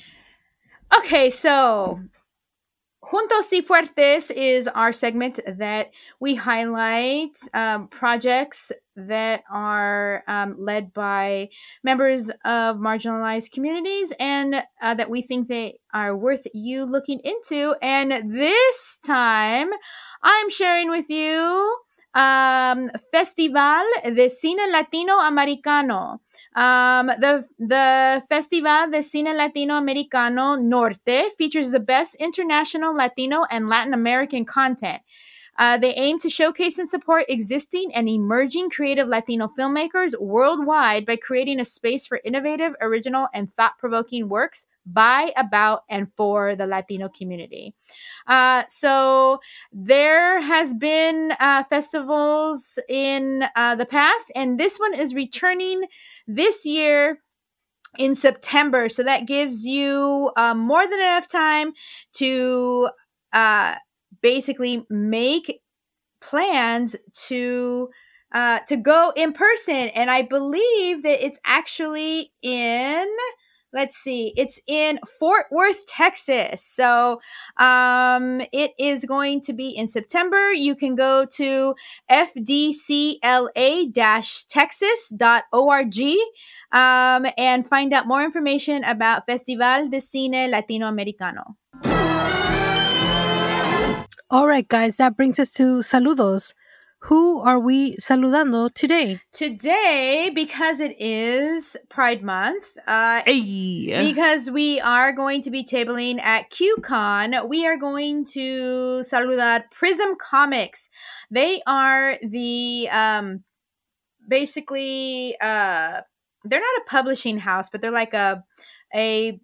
Okay. So Juntos y Fuertes is our segment that we highlight um, projects that are um, led by members of marginalized communities and uh, that we think they are worth you looking into. And this time, I'm sharing with you um, Festival de Cine Latino Americano. Um, the the Festival de Cine Latinoamericano Norte features the best international Latino and Latin American content. Uh, they aim to showcase and support existing and emerging creative Latino filmmakers worldwide by creating a space for innovative, original, and thought-provoking works by, about, and for the Latino community. Uh, so there has been uh, festivals in uh, the past, and this one is returning this year in September. So that gives you um, more than enough time to uh, basically make plans to uh, to go in person. And I believe that it's actually in, let's see, it's in Fort Worth, Texas. So um, it is going to be in September. You can go to f d c l a dash texas dot org um, and find out more information about Festival de Cine Latinoamericano. All right, guys, that brings us to saludos. who are we saludando today? Today, because it is Pride Month, uh, Hey. because we are going to be tabling at QCon, we are going to saludar Prism Comics. They are the, um, basically, uh, they're not a publishing house, but they're like a, a,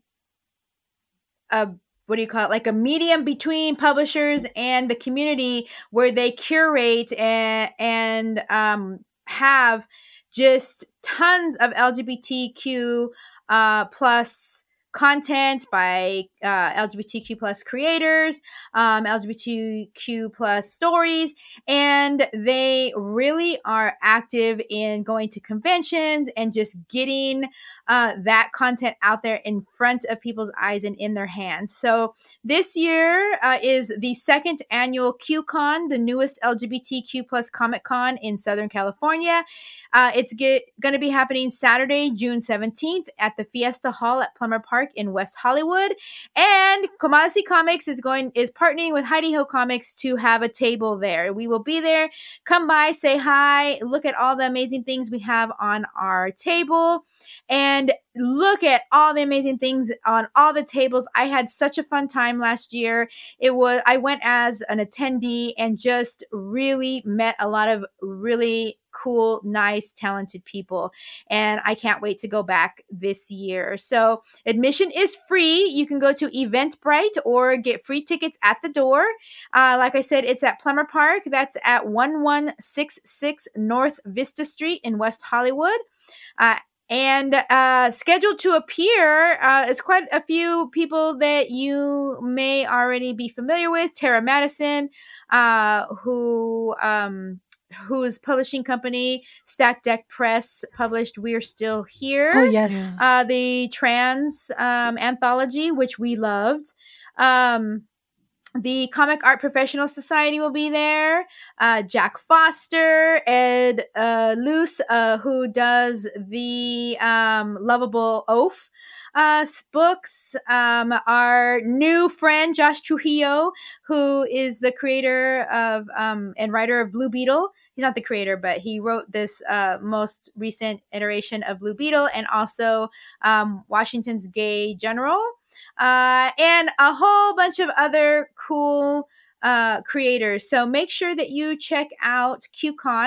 a, what do you call it? Like a medium between publishers and the community, where they curate and, and um, have just tons of L G B T Q uh, plus content by uh, L G B T Q plus creators, um, L G B T Q plus stories, and they really are active in going to conventions and just getting uh, that content out there in front of people's eyes and in their hands. So this year uh, is the second annual QCon, the newest L G B T Q plus Comic Con in Southern California. Uh, it's going to be happening Saturday, June seventeenth at the Fiesta Hall at Plummer Park in West Hollywood. And Comadre Comics is going is partnering with Heidi Ho Comics to have a table there. We will be there. Come by, say hi, look at all the amazing things we have on our table, and look at all the amazing things on all the tables. I had such a fun time last year. It was I went as an attendee and just really met a lot of really cool, nice, talented people. And I can't wait to go back this year. So admission is free. You can go to Eventbrite or get free tickets at the door. Uh, like I said, it's at Plummer Park. That's at one one six six North Vista Street in West Hollywood. Uh, And uh, scheduled to appear uh, is quite a few people that you may already be familiar with. Tara Madison, uh, who um, whose publishing company, Stack Deck Press, published We're Still Here. Oh, yes. Yeah. Uh, the trans um, anthology, which we loved. Um, The Comic Art Professional Society will be there. Uh, Jack Foster, Ed uh, Luce, uh, who does the um, Lovable Oaf uh, books. Um, our new friend, Josh Trujillo, who is the creator of um, and writer of Blue Beetle. He's not the creator, but he wrote this uh, most recent iteration of Blue Beetle, and also um, Washington's Gay General. Uh, and a whole bunch of other cool uh, creators. So make sure that you check out QCon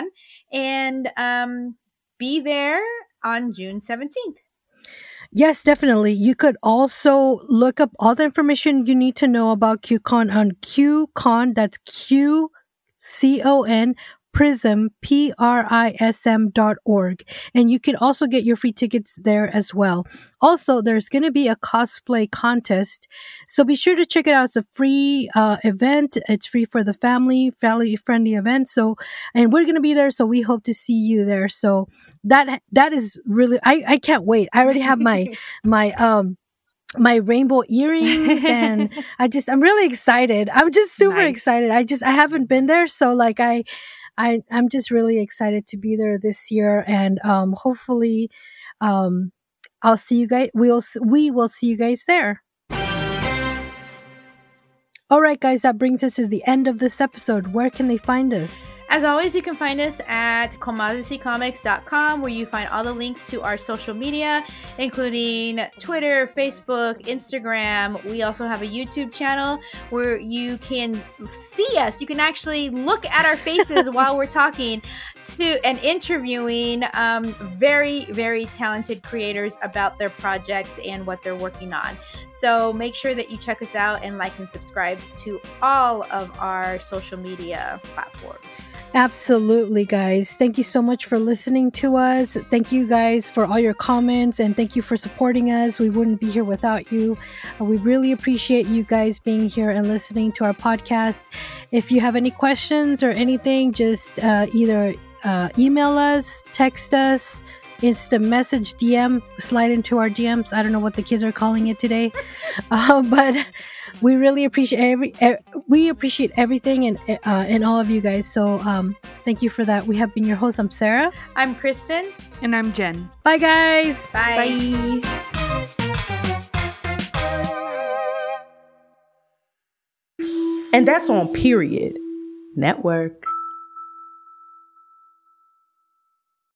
and um, be there on June seventeenth. Yes, definitely. You could also look up all the information you need to know about QCon on QCon. That's Q C O N Prism, P R I S M dot org. And you can also get your free tickets there as well. Also, there's going to be a cosplay contest. So be sure to check it out. It's a free uh, event. It's free for the family, family friendly event. So, and we're going to be there. So we hope to see you there. So that, that is really, I, I can't wait. I already have my, my, um, my rainbow earrings, and I just, I'm really excited. I'm just super Nice. excited. I just, I haven't been there. So like I, I, I'm just really excited to be there this year, and um, hopefully, um, I'll see you guys. We'll we will see you guys there. All right, guys, that brings us to the end of this episode. Where can they find us? As always, you can find us at comadre comics dot com, where you find all the links to our social media, including Twitter, Facebook, Instagram. We also have a YouTube channel where you can see us. You can actually look at our faces while we're talking to and interviewing um, very, very talented creators about their projects and what they're working on. So make sure that you check us out and like and subscribe to all of our social media platforms. Absolutely, guys. Thank you so much for listening to us. Thank you guys for all your comments, and thank you for supporting us. We wouldn't be here without you. Uh, we really appreciate you guys being here and listening to our podcast. If you have any questions or anything, just uh, either uh, email us, text us, instant message, D M, slide into our D Ms. I don't know what the kids are calling it today, uh, but we really appreciate every er, we appreciate everything and uh, and all of you guys. So um, thank you for that. We have been your host. I'm Sarah. I'm Kristen. And I'm Jen. Bye, guys. Bye. Bye. And that's on Period Network.